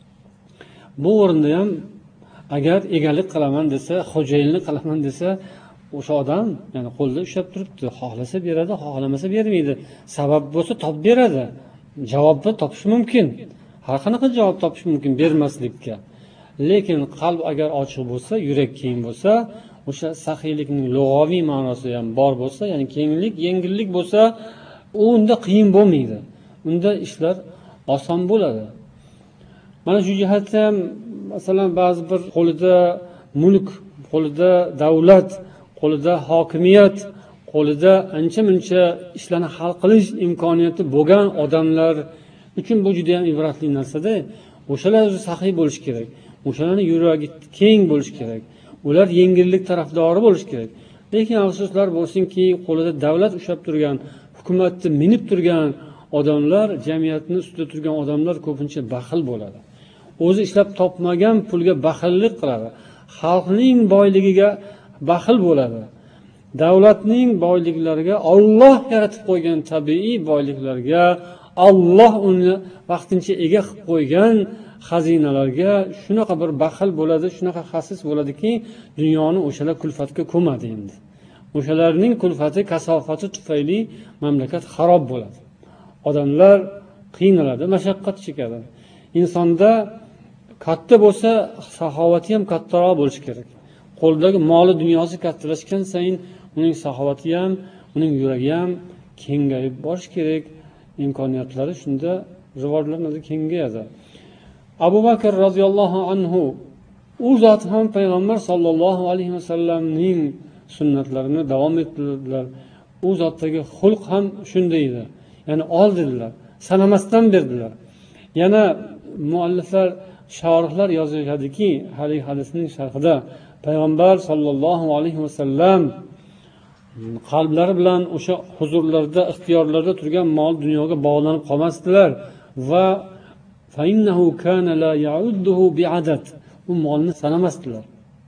Bu o'rinda ham agar egalik qilaman desa, xo'jayinlik qilaman desa, o'sha odam ya'ni qo'lda ushlab turibdi, xohlasa beradi, xohlamasa bermaydi. Sabab bo'lsa topib beradi. Javobni topish mumkin. Har qanaqa javob topish mumkin bermaslikka. Lekin qalb agar ochiq bo'lsa, yurak keng bo'lsa, o'sha saxiylikning lug'aviy ma'nosi ham bor bo'lsa, ya'ni kenglik, yengillik bo'lsa, unda qiyin bo'lmaydi. Unda ishlar oson bo'ladi. Mana shu jihatdan masalan ba'zi bir qo'lida mulk, qo'lida davlat, qo'lida hokimiyat, qo'lida ancha-muncha ishlarni hal qilish imkoniyati bo'lgan odamlar uchun bu juda ham ibratli narsa-da. O'shalar o'zi saxiy bo'lish kerak. O'shalarning yuragi keng bo'lish kerak. Ular yengillik tarafdori bo'lish kerak. Lekin afsuslar bo'lsinki, qo'lida davlat ushlab turgan, hukumatni minib turgan odamlar, jamiyatni ustida turgan odamlar ko'pincha baxil bo'ladi. O'zi ishlab topmagan pulga baxillik qiladi. Xalqning boyligiga baxil bo'ladi. Davlatning boyliklariga, Alloh yaratib qo'ygan tabiiy boyliklarga, Alloh uni vaqtincha ega qilib qo'ygan xazinalarga shunaqa bir baxil bo'ladi, shunaqa xasis bo'ladiki, dunyoni o'shalar kulfatga ko'madi endi. O'shalarning kulfati, kasofati tufayli mamlakat xarob bo'ladi. Odamlar qiynaladi, mashaqqat chekadi. Insonda katta bo'lsa, saxovati ham kattaroq bo'lishi kerak. Qo'ldagi moli dunyosi kattalashgan sayin uning saxovati ham, uning yuragi ham kengayib borishi kerak. Imkoniyatlari shunda rivojlanadi, kengayadi. Abu Bakr roziyallohu anhu u zot ham payg'ambar sollallohu alayhi vasallamning sunnatlarini davom ettirdilar. U zotdagi xulq ham shunday edi. Ya'ni oldilar, sanamasdan berdilar. Yana mualliflar, shorihlar yozishadiki, hadis hadisning sharhida payg'ambar sollallohu alayhi vasallam qalblari bilan o'sha huzurlarda, ixtiyorlarda turgan mol dunyoga bog'lanib qolmasdilar va فإنه كان لا يعده بعدد. U molni sanamasdilar.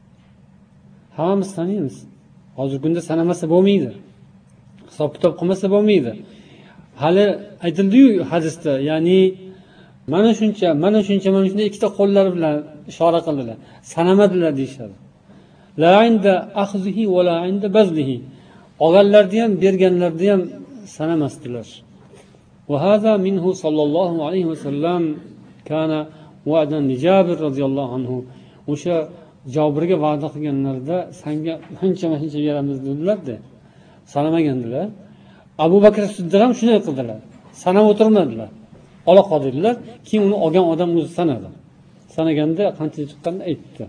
Hammamiz sanaymiz. Hozirgi kunda sanamasa bo'lmaydi. Hisob kitob qilmasa bo'lmaydi. Hali aytildi-yu hadisda, ya'ni mana shuncha ikkita qo'llari bilan ishora qildilar. Sanamadilar deyshadi. La inda akhzihi va la inda bazlihi. Olganlarni ham, berganlarni ham sanamasdilar. Va hada minhu sallallohu alayhi vasallam kana va'dan li Jabir roziyallohu anhu. O'sha Jabirga va'da qilganlarida senga shuncha beramiz dedilar-da. Sanamagandilar. Abu Bakr Siddiq ham shunday qildilar. Sanab o'tirmadilar. Ola qoldilar, keyin uni olgan odam o'zi sanadi. Sanaganda qancha chiqqanini aytdi.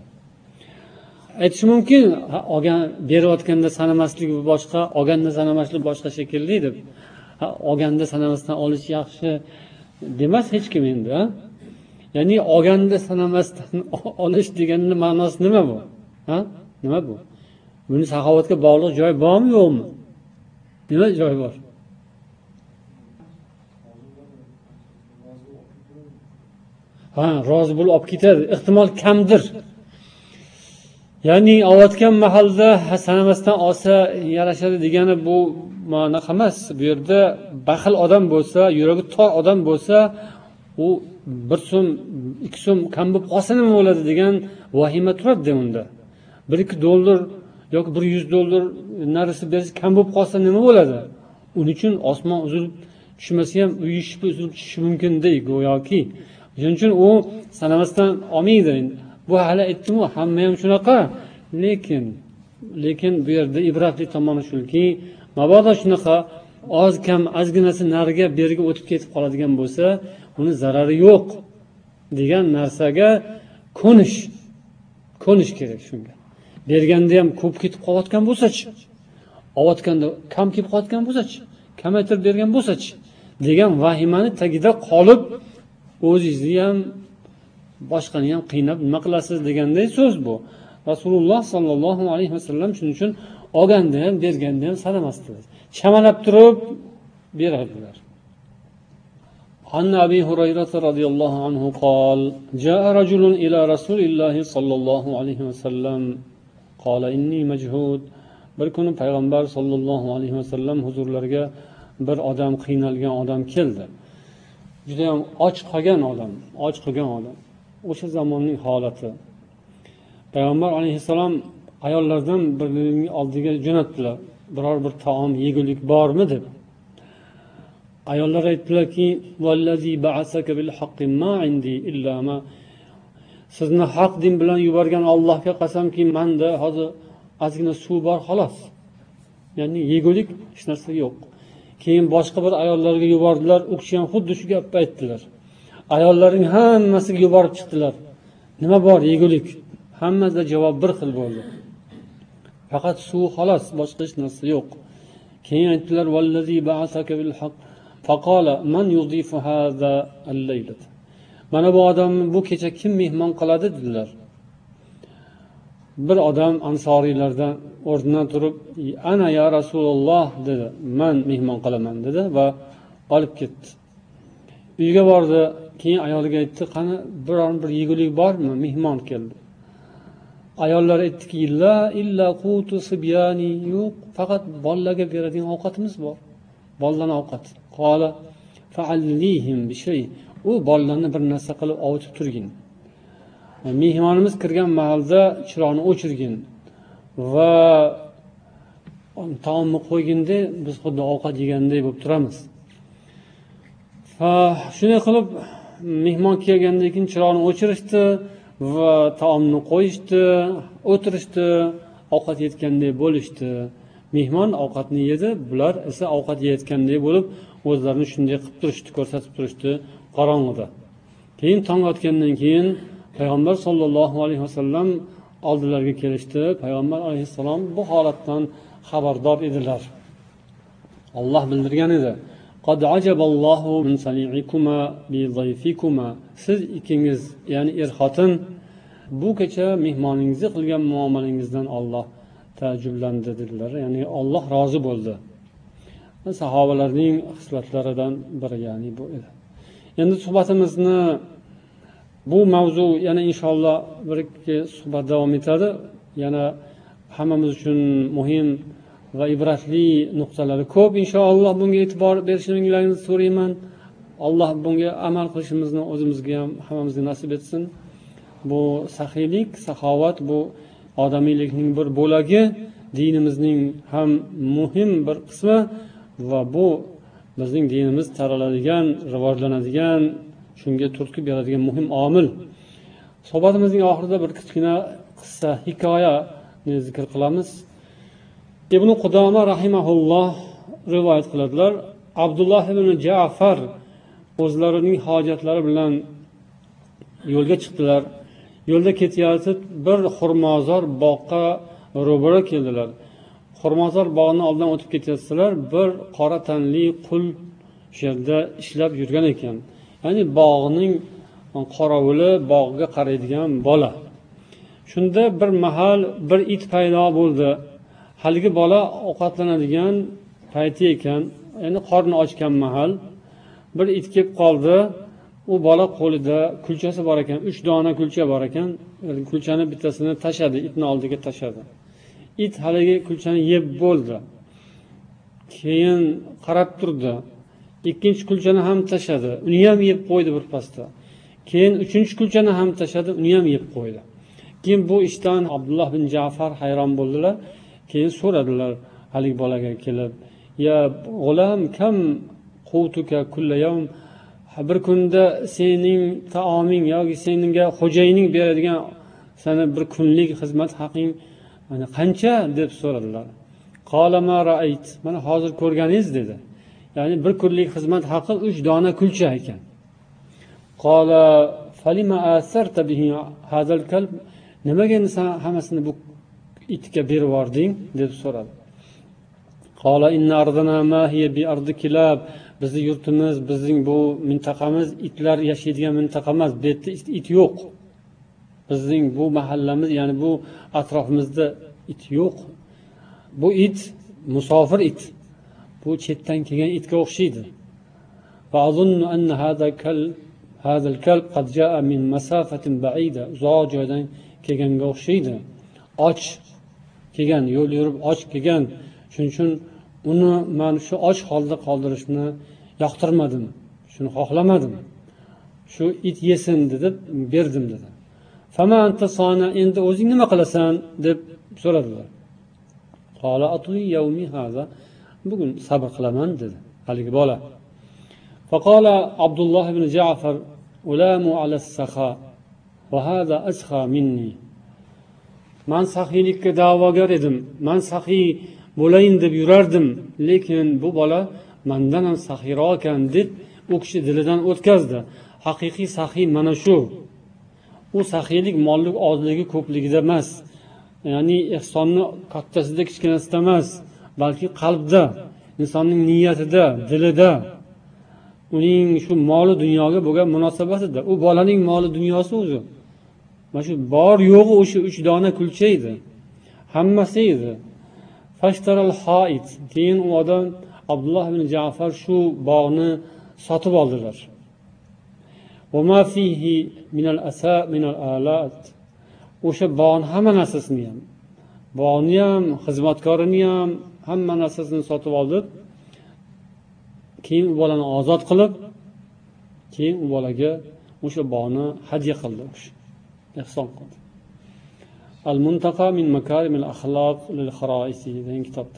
Aytish mumkin, olgan berayotganda sanamaslik boshqa, olganda sanamaslik boshqa shekilli deb. Olganda sanamasdan olish yaxshi demas hech kim endi, ha? Ya'ni olganda sanamasdan olish deganning ma'nosi nima bu? Ha? Nima bu? Buni saxovatga bog'liq joy bormi, yo'qmi? Nima joy bor? Ha, rozi bo'lib olib ketadi. Ehtimol kamdir. Ya'ni olayotgan mahalda sanamasdan olsa yarashadi degani bu ma'no emas. Bu yerda baxil odam bo'lsa, yuragi tor odam bo'lsa, u 1 so'm, 2 so'm kam bo'lib qolsa nima bo'ladi degan vahima turadi unda. 1-2 dollar yoki $100 narsa berish kam bo'lib qolsa nima bo'ladi? Uning uchun osmon uzilib tushmasa ham uy shipi uzilib tushishi mumkin deydi go'yoki. Shuning uchun u sanamasdan olmaydi. Bu hali aytdim, hamma ham shunaqa. Lekin bu yerda ibratli tomoni shuki, mabodo shunaqa oz kam ozginasi nariga beriga o'tib ketib qoladigan bo'lsa, uni zarari yo'q degan narsaga ko'nish kerak shunga. Berganda ham ko'p ketib qolayotgan bo'lsa-chi, olayotganda kam ketib qolayotgan bo'lsa-chi, kamaytirib bergan bo'lsa-chi degan vahimani tagida qolib, o'zingizni ham boshqani ham qiynab nima qilasiz deganday so'z bu. Rasululloh sallallohu alayhi vasallam shuning uchun olganda ham berganda ham sanamasdilar. Chamalab turib berardilar. An Abi Hurayra radhiyallohu anhu qol: "Ja'a rajulun ila Rasulillohi sallallohu alayhi vasallam qala inni majhud." Bir kuni payg'ambar sallallohu alayhi vasallam huzurlariga bir odam, qiynalgan odam keldi. Juda ham och qolgan odam. O'sha zamonning holati. Payg'ambar alayhisalom ayollardan birining oldiga jo'natdilar. Biror bir taom, yegulik bormi deb. Ayollar aytdilarki, "Vallazi ba'asaka bil haqqi ma indi illa ma." Sizni haq din bilan yuborgan Allohga qasamki, menda hozir ozgina suv bor xolos. Ya'ni yegulik hech narsa yo'q. Keyin boshqa bir ayollarga yubordilar, u kishi ham xuddi shu gapni aytdilar. Ayollarning hammasiga yuborib chiqdilar. Nima bor yegulik? Hammasida javob bir xil bo'ldi. Faqat suv xolos, boshqa hech narsa yo'q. Keyin aytdilar, "Vallazi ba'asaka bil haqq." Faqala man yudifu hadha al-laylat. Mana bu odamni bu kecha kim mehmon qiladi dedilar. bir odam ansoriylardan o'rnidan turib, ana ya Rasululloh dedi, man mehmon qilaman dedi va olib ketdi. Uyga bordi, keyin ayoliga aytdi, qani biron bir yegulik bormi, mehmon keldi. Ayollar aytdiki, la illa qutu sibyani, yo'q, faqat bolalarga beradigan ovqatimiz bor, bolalarning ovqati. Qola fa'allihim bi shay, u bolalarni bir narsa qilib ovutib turgin. Mehmonimiz kirgan mahalda chiroqni o'chirgin va taomni qo'yganda biz xuddi ovqat yeganday bo'lib turamiz. Shunday qilib mehmon kelgandan keyin chiroqni o'chirishdi va taomni qo'yishdi, o'tirishdi, ovqat yetganday bo'lishdi. Mehmon ovqatni yedi, bular esa ovqat yeyotganday bo'lib o'zlarini shunday qilib turishdi, ko'rsatib turishdi qorong'ida. Keyin tong otgandan keyin payg'ambar sollallohu alayhi vasallam oldilariga kelishdi. Payg'ambar alayhissalom bu holatdan xabardor edilar. Alloh bildirgan edi. Qad ajaballohu min sani'ikuma bi zayfikuma. Siz ikkingiz, ya'ni xotin, bu kecha mehmoningizni qilgan muomalangizdan Alloh taajjublandi dedilar. Ya'ni Alloh rozi bo'ldi. Sahobalarning xislatlaridan biri, ya'ni bu edi. Endi suhbatimizni bu mavzu yana inshaalloh bir ikki suhbat davom etadi. Yana hammamiz uchun muhim va ibratli nuqtalari ko'p. Inshaalloh bunga e'tibor berishingizni so'rayman. Alloh bunga amal qilishimizni o'zimizga ham hammamizga nasib etsin. Bu saxiylik, saxovat, bu odamiylikning bir bo'lagi, dinimizning ham muhim bir qismi va bu bizning dinimiz taraladigan, rivojlanadigan, shunga turtki beradigan muhim omil. Suhbatimizning oxirida bir kichkina qissa, hikoyani zikr qilamiz. Ibn Qudoma rahimahulloh rivoyat qiladilar. Abdulloh ibn Ja'far o'zlarining hojatlari bilan yo'lga chiqdilar. Yo'lda ketayotib bir xurmozor bog'ga ro'bara keldilar. Xurmozor bog'ini oldidan o'tib ketayotsalar, bir qora tanli qul shu yerda ishlab yurgan ekan. Ya'ni bog'ning qorovuli, bog'ga qaraydigan bola. Shunda bir mahal bir it paydo bo'ldi. Haligi bola ovqatlanadigan payti ekan, ya'ni qorni ochgan mahal bir it kelib qoldi. U bola qo'lida kulchasi bor ekan, 3 dona kulcha bor ekan. Kulchani bittasini tashadi, itning oldiga tashadi. It haligi kulchani yeb bo'ldi. Keyin qarab turdi. Ikkinchi kulchani ham tashadi, uni ham yeb qo'ydi bir pasda. Keyin uchinchi kulchani ham tashadi, uni ham yeb qo'ydi. Keyin bu ishdan Abdulloh bin Ja'far hayron bo'ldilar. Keyin so'radilar haligi bolaga kelib, "Ya g'olam, kam qutuka kulla yawm?" Bir kunda sening taoming yoki senga xo'jayining beradigan sana bir kunlik xizmat haqing qancha deb so'radilar. Qala ma ra'ayt, mana hozir ko'rganingiz dedi. Ya'ni bir kunlik xizmat haqi 3 dona kulcha ekan. Qala falima asarta bihi hadal kalb, nimaga sen hammasini bu itga berib yubording deb so'radi. Qala inna ardana ma hiya bi ardi kilab, bizning yurtimiz, bizning bu mintaqamiz itlar yashaydigan mintaqa emas, bu yerda it yo'q. Bizning bu mahallamiz, ya'ni bu atrofimizda it yo'q. Bu it musofir it. Bu chetdan kelgan itga o'xshaydi. Va azunnu anna hada al-kalb qad jaa min masafatin ba'ida, uzoq joydan kelganga o'xshaydi. Och kelgan, yo'l yurib och kelgan. Shuning uchun uni men shu och holda qoldirishni yoqtirmadim, shuni xohlamadim. Shu it yesin deb berdim dedi. Fama anta sana, endi o'zing nima qilasan deb so'radilar. Qala atli yawmi hada, bugun sabr qilaman dedi haligi bola. Faqala Abdulloh ibn Ja'far ulamu ala as-sakha va hada askha minni. Men saxiylikka da'vogar edim. Men saxiy bo'layin deb yurardim, lekin bu bola mendan ham saxiyroq ekan deb u kishi dilidan o'tkazdi. Haqiqiy saxiy mana shu. U saxiylik mollik ozligi ko'pligida emas. Ya'ni ihsonni kattasida kichkinasida emas, balki qalbda, insonning niyatida, dilida, uning shu moli dunyoga bo'lgan munosabatida. U bolaning moli dunyosi o'zi. mana shu bor yo'g'i o'sha 3 dona kulcha edi, hammasi edi. Fashtaral hoit, keyin u odam Abdulloh ibn Ja'far shu bog'ni sotib oldilar. Va ma fihi min al-asa min al-alat, o'sha bog'ning hamma narsasini ham, bog'ni ham, xizmatkorini ham, hamma narsasini sotib oldi. Keyin u bolani ozod qilib, keyin u bolaga o'sha bog'ni hadya qildi, ihson qildi. Al-Muntaqa min makarim al-axloq lil-Xaraisi degan kitobda.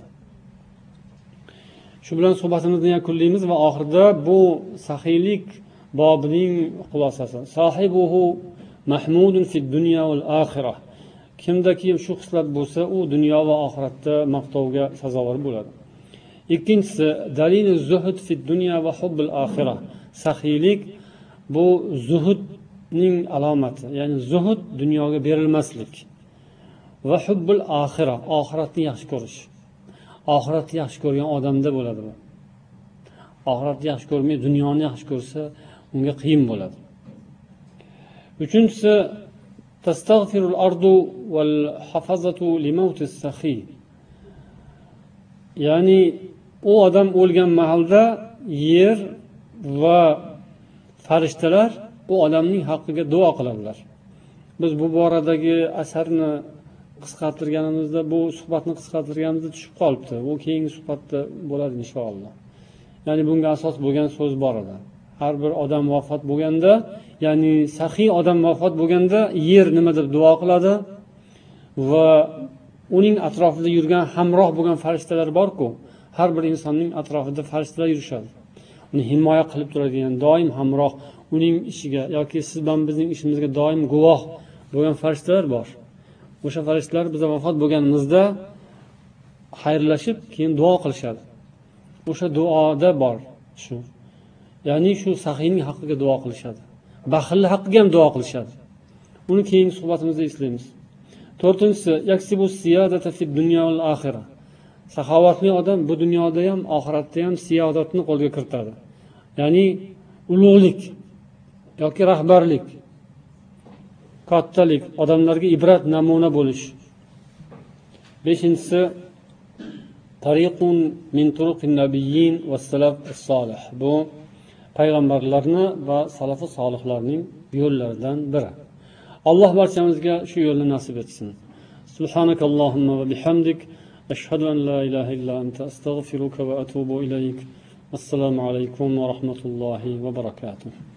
Shu bilan suhbatimizni yakunlaymiz va oxirida bu saxiylik bobining xulosasi. Sahibuhu mahmudun fid dunya wal axirah. Kimdaki shu xislat bo'lsa, u dunyo va oxiratda maqtovga sazovor bo'ladi. Ikkinchisi, dalil zuhud fid dunya va hubbul axirah. Saxiylik bu zuhudning alomati, ya'ni zuhud dunyoga berilmaslik va hubbul axirah, oxiratni yaxshi ko'rish. Oxiratni yaxshi ko'rgan odamda bo'ladi bu. Oxiratni yaxshi ko'rmay dunyoni yaxshi ko'rsa, unga qiyin bo'ladi. Uchinchisi, tastaghfirul ardu wal hafazatu li mawtis saxiy. Ya'ni u odam o'lgan mahalda yer va farishtalar u odamning haqqiga duo qiladilar. Biz bu boradagi asarni qisqartirganimizda, bu suhbatni qisqartirganimizda tushib qolibdi. Bu keyingi suhbatda bo'ladi inshaalloh. Ya'ni bunga asos bo'lgan so'z bor edi. Har bir odam vafot bo'lganda, ya'ni saxiy odam vafot bo'lganda yer nima deb duo qiladi va uning atrofida yurgan hamroh bo'lgan farishtalar bor-ku, har bir insonning atrofida farishtalar yurishadi. Uni himoya qilib turadigan, doim hamroh uning ishiga yoki siz bilan bizning ishimizga doim guvoh bo'lgan farishtalar bor. O'sha farishtalar biz vafot bo'lganimizda xayrlashib, keyin duo qilishadi. O'sha duoda bor shu. Ya'ni shu saxiyning haqqiga duo qilishadi. Baxilli haqqiga ham duo qilishadi. Uni keyingi suhbatimizda eslaymiz. To'rtinchisi, yaksibu siyadata fid dunya wal axirah. Saxovatli odam bu dunyoda ham, oxiratda ham siyodatni qo'lga kiritadi. Ya'ni ulug'lik yoki rahbarlik, kattalik, odamlarga ibrat namuna bo'lish. Beshinchisi, tariqun min turuqin nabiyyin va salaf as-solih. Bu payg'ambarlarni va salafi solihlarning yo'llaridan biri. Alloh barchamizga shu yo'lni nasib etsin. Subhanakallohumma va bihamdik, ashhadu an la ilaha illa anta, astaghfiruka va atubu ilayk. Assalomu alaykum va rahmatullohi va barakatuh.